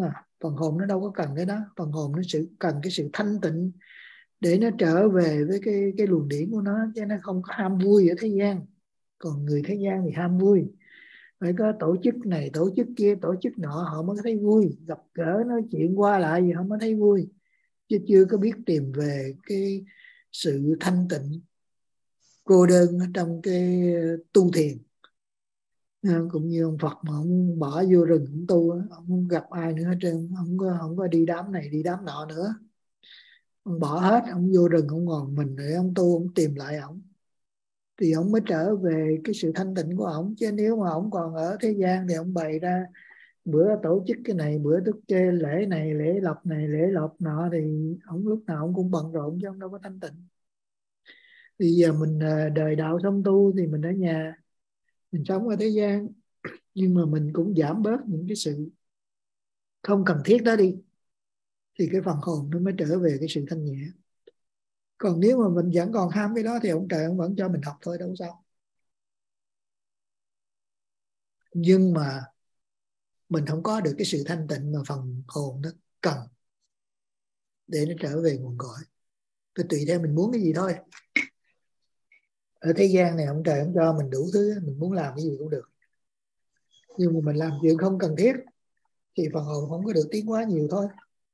Phần hồn nó đâu có cần cái đó. Phần hồn nó cần cái sự thanh tịnh để nó trở về với cái luồng điển của nó, chứ nó không có ham vui ở thế gian. Còn người thế gian thì ham vui, phải có tổ chức này tổ chức kia tổ chức nọ họ mới thấy vui, gặp gỡ nói chuyện qua lại gì họ mới thấy vui, chứ chưa có biết tìm về cái sự thanh tịnh cô đơn ở trong cái tu thiền. Cũng như ông Phật mà ông bỏ vô rừng ông tu, ông không gặp ai nữa hết trơn, không có đi đám này đi đám nọ nữa, ông bỏ hết, ông vô rừng ông ngồi mình để ông tu, ông tìm lại ông thì ông mới trở về cái sự thanh tịnh của ông. Chứ nếu mà ông còn ở thế gian thì ông bày ra bữa tổ chức cái này bữa tức kê lễ này lễ lộc này lễ lộc nọ, thì ông lúc nào ông cũng bận rộn chứ ông đâu có thanh tịnh. Bây giờ mình đời đạo xong tu thì mình ở nhà, mình sống ở thế gian, nhưng mà mình cũng giảm bớt những cái sự không cần thiết đó đi, thì cái phần hồn nó mới trở về cái sự thanh nhẹ. Còn nếu mà mình vẫn còn ham cái đó thì ông trời ông vẫn cho mình học thôi, đâu sao. Nhưng mà mình không có được cái sự thanh tịnh mà phần hồn nó cần để nó trở về nguồn cội. Thì tùy theo mình muốn cái gì thôi. Ở thế gian này ông trời ông cho mình đủ thứ, mình muốn làm cái gì cũng được. Nhưng mà mình làm chuyện không cần thiết thì phần hồn không có được tiến hóa nhiều thôi.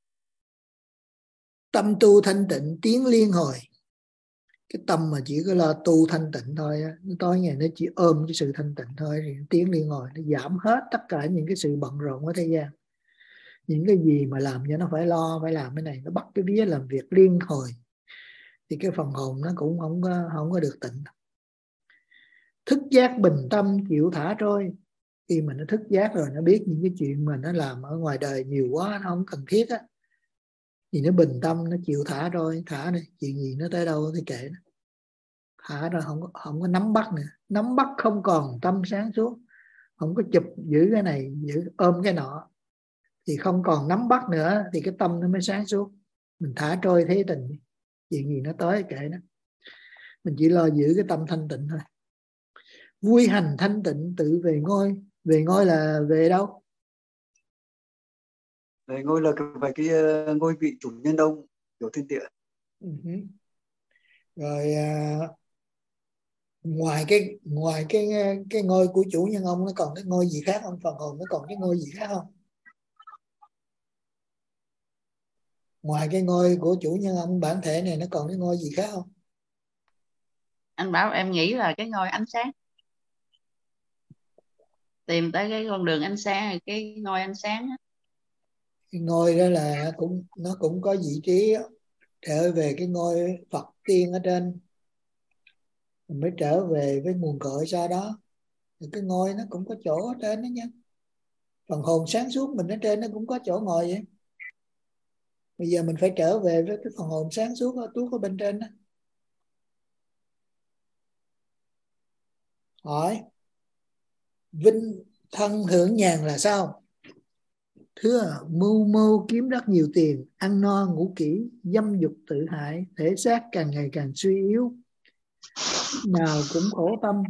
Tâm tu thanh tịnh tiến liên hồi. Cái tâm mà chỉ có lo tu thanh tịnh thôi, nó tối ngày nó chỉ ôm cái sự thanh tịnh thôi, thì tiến liên hồi, nó giảm hết tất cả những cái sự bận rộn ở thế gian. Những cái gì mà làm cho nó phải lo, phải làm cái này, nó bắt cái vía làm việc liên hồi, thì cái phần hồn nó cũng không có được tịnh. Thức giác bình tâm chịu thả trôi. Khi mà nó thức giác rồi, nó biết những cái chuyện mà nó làm ở ngoài đời nhiều quá, nó không cần thiết á, thì nó bình tâm, nó chịu thả trôi. Thả đi, chuyện gì nó tới đâu thì kệ nó. Thả rồi không có nắm bắt nữa. Nắm bắt không còn tâm sáng suốt, không có chụp giữ cái này, giữ ôm cái nọ, thì không còn nắm bắt nữa, thì cái tâm nó mới sáng suốt. Mình thả trôi thế tình, chuyện gì nó tới kệ nó, mình chỉ lo giữ cái tâm thanh tịnh thôi. Vui hành thanh tịnh tự về ngôi. Về ngôi là về đâu? Về ngôi là về cái ngôi vị chủ nhân ông của thiên địa. Rồi ngoài cái ngôi của chủ nhân ông, nó còn cái ngôi gì khác không? Phần hồn nó còn cái ngôi gì khác không? Ngoài cái ngôi của chủ nhân ông bản thể này, nó còn cái ngôi gì khác không? Anh bảo em nghĩ là cái ngôi ánh sáng, tìm tới cái con đường ánh sáng, cái ngôi ánh sáng đó. Cái ngôi đó là nó cũng có vị trí trở về cái ngôi Phật tiên ở trên, mình mới trở về với nguồn cội sau đó. Thì cái ngôi nó cũng có chỗ ở trên đó nha. Phần hồn sáng suốt mình ở trên nó cũng có chỗ ngồi vậy. Bây giờ mình phải trở về với cái phần hồn sáng suốt ở bên trên đó. Hỏi vinh thân hưởng nhàn là sao? Thưa, mưu mô kiếm rất nhiều tiền, ăn no ngủ kỹ, dâm dục tự hại, thể xác càng ngày càng suy yếu, nào cũng khổ tâm.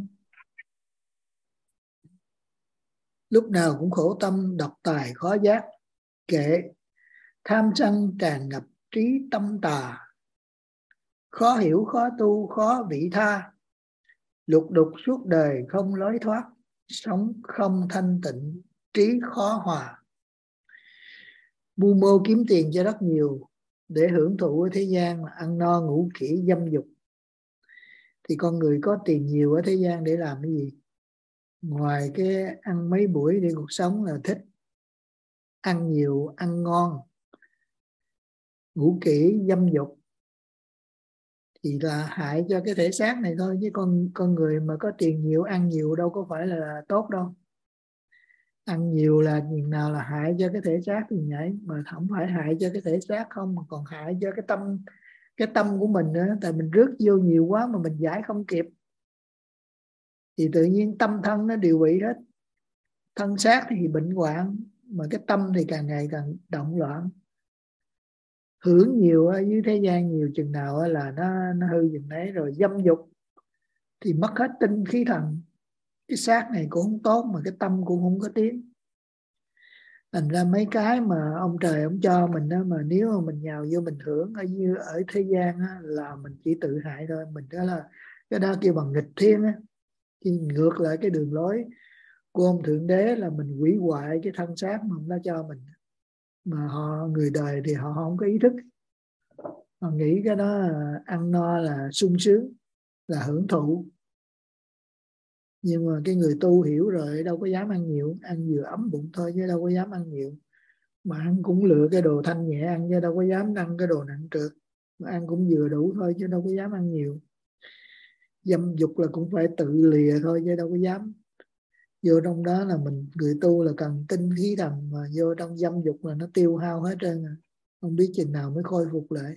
Lúc nào cũng khổ tâm, độc tài khó giác, kệ tham sân tràn ngập trí tâm tà, khó hiểu khó tu khó vị tha, lục đục suốt đời không lối thoát, sống không thanh tịnh trí khó hòa. Mưu mô kiếm tiền cho rất nhiều để hưởng thụ ở thế gian, mà ăn no ngủ kỹ dâm dục. Thì con người có tiền nhiều ở thế gian để làm cái gì? Ngoài cái ăn mấy buổi để cuộc sống là thích ăn nhiều, ăn ngon, ngủ kỹ, dâm dục, thì là hại cho cái thể xác này thôi. Chứ con người mà có tiền nhiều, ăn nhiều đâu có phải là tốt đâu. Ăn nhiều là chừng nào là hại cho cái thể xác thì nhảy, mà không phải hại cho cái thể xác không, mà còn hại cho cái tâm của mình nữa. Tại mình rước vô nhiều quá mà mình giải không kịp, thì tự nhiên tâm thân nó đều bị hết. Thân xác thì bệnh hoạn, mà cái tâm thì càng ngày càng động loạn. Hưởng nhiều ở dưới thế gian nhiều chừng nào là nó hư chừng đấy. Rồi dâm dục thì mất hết tinh khí thần, cái xác này cũng không tốt, mà cái tâm cũng không có tiến. Thành ra mấy cái mà ông trời ông cho mình đó, mà nếu mà mình nhào vô mình hưởng ở thế gian á, là mình chỉ tự hại thôi. Mình đó là cái đó kêu bằng nghịch thiên á, thì ngược lại cái đường lối của ông Thượng Đế là mình hủy hoại cái thân xác mà ông đã cho mình. Mà người đời thì họ không có ý thức, họ nghĩ cái đó là ăn no là sung sướng, là hưởng thụ. Nhưng mà cái người tu hiểu rồi đâu có dám ăn nhiều, ăn vừa ấm bụng thôi chứ đâu có dám ăn nhiều. Mà ăn cũng lựa cái đồ thanh nhẹ ăn chứ đâu có dám ăn cái đồ nặng trược. Mà ăn cũng vừa đủ thôi chứ đâu có dám ăn nhiều. Dâm dục là cũng phải tự lìa thôi chứ đâu có dám. Vô trong đó là người tu là cần tinh khí thần, mà vô trong dâm dục là nó tiêu hao hết trơn à. Không biết chừng nào mới khôi phục lại.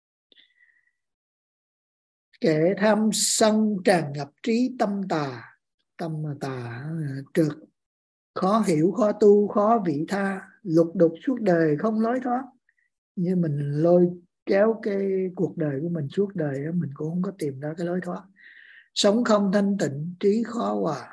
Kẻ tham sân tràn ngập trí tâm tà. Tâm mà tà trượt, khó hiểu, khó tu, khó vị tha, lục đục suốt đời không lối thoát. Như mình lôi kéo cái cuộc đời của mình suốt đời đó, mình cũng không có tìm ra cái lối thoát. Sống không thanh tịnh, trí khó hòa.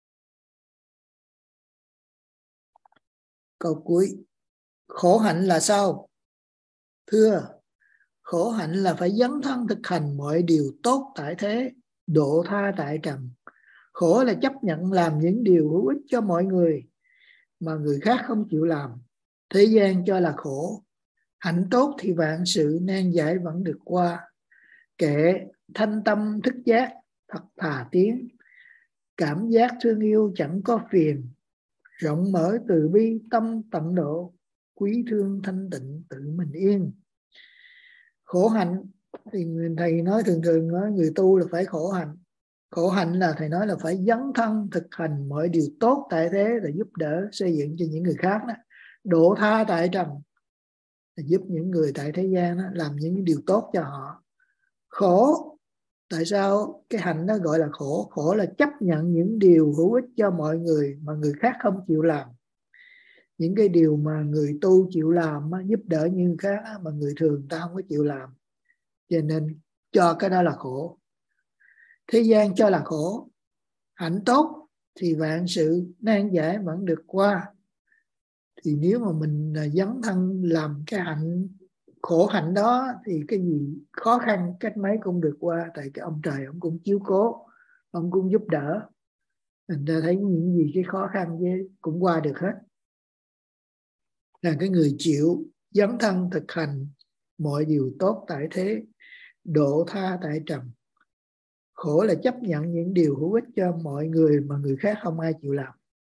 Câu cuối. Khổ hạnh là sao? Thưa, khổ hạnh là phải dấn thân thực hành mọi điều tốt tại thế, độ tha tại trần. Khổ là chấp nhận làm những điều hữu ích cho mọi người mà người khác không chịu làm. Thế gian cho là khổ. Hạnh tốt thì vạn sự nan giải vẫn được qua. Kẻ thanh tâm thức giác, thật thà tiến. Cảm giác thương yêu chẳng có phiền. Rộng mở từ bi tâm tận độ. Quý thương thanh tịnh tự mình yên. Khổ hạnh thì thầy nói thường nói người tu là phải khổ hạnh. Khổ hạnh là thầy nói là phải dấn thân thực hành mọi điều tốt tại thế, là giúp đỡ xây dựng cho những người khác đó. Độ tha tại trần là giúp những người tại thế gian đó, làm những điều tốt cho họ. Khổ, tại sao cái hạnh đó gọi là khổ? Khổ là chấp nhận những điều hữu ích cho mọi người mà người khác không chịu làm. Những cái điều mà người tu chịu làm, giúp đỡ những người khác mà người thường ta không có chịu làm, cho nên cho cái đó là khổ. Thế gian cho là khổ. Hạnh tốt thì vạn sự nan giải vẫn được qua. Thì nếu mà mình dấn thân làm cái hạnh khổ hạnh đó thì cái gì khó khăn cách mấy cũng được qua. Tại cái ông trời ông cũng chiếu cố, ông cũng giúp đỡ. Mình ta thấy những gì cái khó khăn với cũng qua được hết. Là cái người chịu dấn thân thực hành mọi điều tốt tại thế, độ tha tại trần. Khổ là chấp nhận những điều hữu ích cho mọi người mà người khác không ai chịu làm.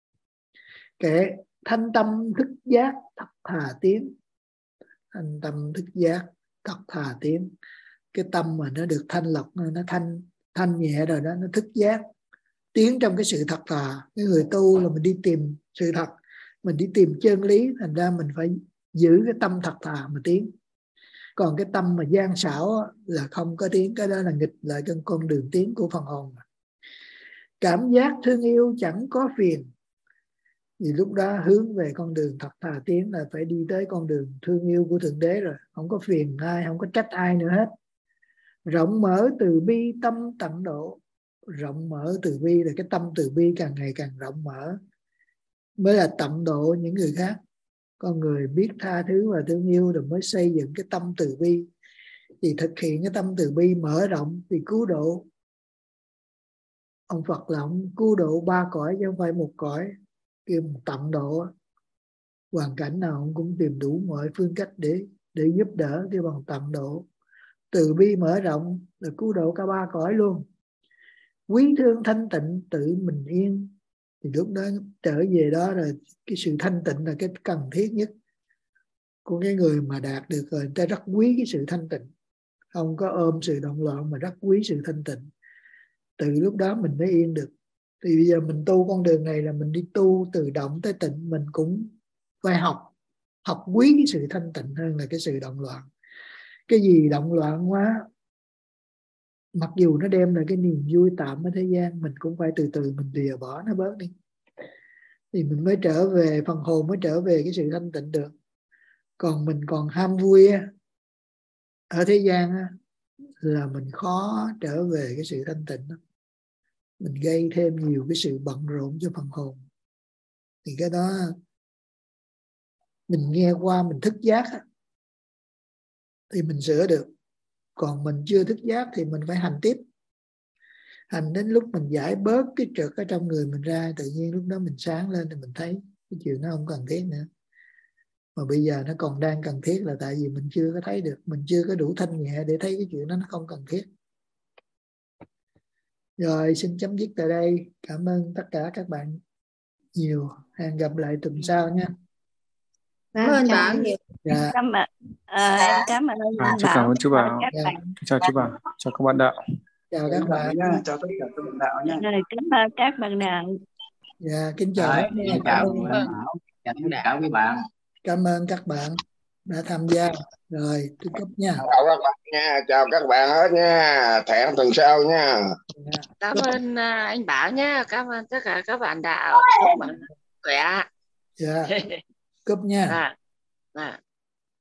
Kẻ thanh tâm thức giác, thật thà tiến. Thanh tâm thức giác, thật thà tiến. Cái tâm mà nó được thanh lọc, nó thanh nhẹ rồi đó, nó thức giác, tiến trong cái sự thật thà. Cái người tu là mình đi tìm sự thật, mình đi tìm chân lý, thành ra mình phải giữ cái tâm thật thà mà tiến. Còn cái tâm mà gian xảo là không có tiến, cái đó là nghịch lại con đường tiến của phần hồn. Cảm giác thương yêu chẳng có phiền. Vì lúc đó hướng về con đường thật thà tiến là phải đi tới con đường thương yêu của Thượng Đế rồi. Không có phiền ai, không có trách ai nữa hết. Rộng mở từ bi tâm tận độ. Rộng mở từ bi là cái tâm từ bi càng ngày càng rộng mở, mới là tận độ những người khác. Con người biết tha thứ và thương yêu rồi mới xây dựng cái tâm từ bi. Thì thực hiện cái tâm từ bi mở rộng thì cứu độ. Ông Phật là ông cứu độ 3 cõi chứ không phải một cõi. Kêu tận độ, hoàn cảnh nào ông cũng tìm đủ mọi phương cách để giúp đỡ, kêu bằng tận độ. Từ bi mở rộng là cứu độ cả 3 cõi luôn. Quý thương thanh tịnh tự mình yên. Thì lúc đó trở về đó rồi, cái sự thanh tịnh là cái cần thiết nhất của cái người mà đạt được rồi. Người ta rất quý cái sự thanh tịnh, không có ôm sự động loạn mà rất quý sự thanh tịnh. Từ lúc đó mình mới yên được. Thì bây giờ mình tu con đường này là mình đi tu từ động tới tịnh. Mình cũng phải học quý cái sự thanh tịnh hơn là cái sự động loạn. Cái gì động loạn quá, mặc dù nó đem lại cái niềm vui tạm ở thế gian, mình cũng phải từ từ mình lìa bỏ nó bớt đi. Thì mình mới trở về, phần hồn mới trở về cái sự thanh tịnh được. Còn mình còn ham vui ở thế gian là mình khó trở về cái sự thanh tịnh đó. Mình gây thêm nhiều cái sự bận rộn cho phần hồn. Thì cái đó mình nghe qua mình thức giác thì mình sửa được, còn mình chưa thức giác thì mình phải hành tiếp. Hành đến lúc mình giải bớt cái trượt ở trong người mình ra, tự nhiên lúc đó mình sáng lên thì mình thấy cái chuyện nó không cần thiết nữa. Mà bây giờ nó còn đang cần thiết là tại vì mình chưa có thấy được, mình chưa có đủ thanh nhẹ để thấy cái chuyện đó nó không cần thiết. Rồi xin chấm dứt tại đây. Cảm ơn tất cả các bạn nhiều. Hẹn gặp lại tuần sau nha. Cảm ơn bạn nhiều. Dạ. Em cảm ơn anh Chào cảm ơn chú Bảo. Dạ. Chào chú Bảo. Chào các bạn đạo. Chào các bạn. Chào tất cả các bạn đạo nha. Cảm ơn các bạn đạo. Dạ, kính chào hết nha. Chào cả quý bạn. Cảm ơn các bạn đã tham gia. Rồi, tôi cúp nha. Chào các bạn nha, chào các bạn hết nha. Hẹn tuần sau nha. Cảm ơn anh Bảo nha, cảm ơn tất cả các bạn đạo. Chúc bạn khỏe. Dạ. Cúp nha. Dạ.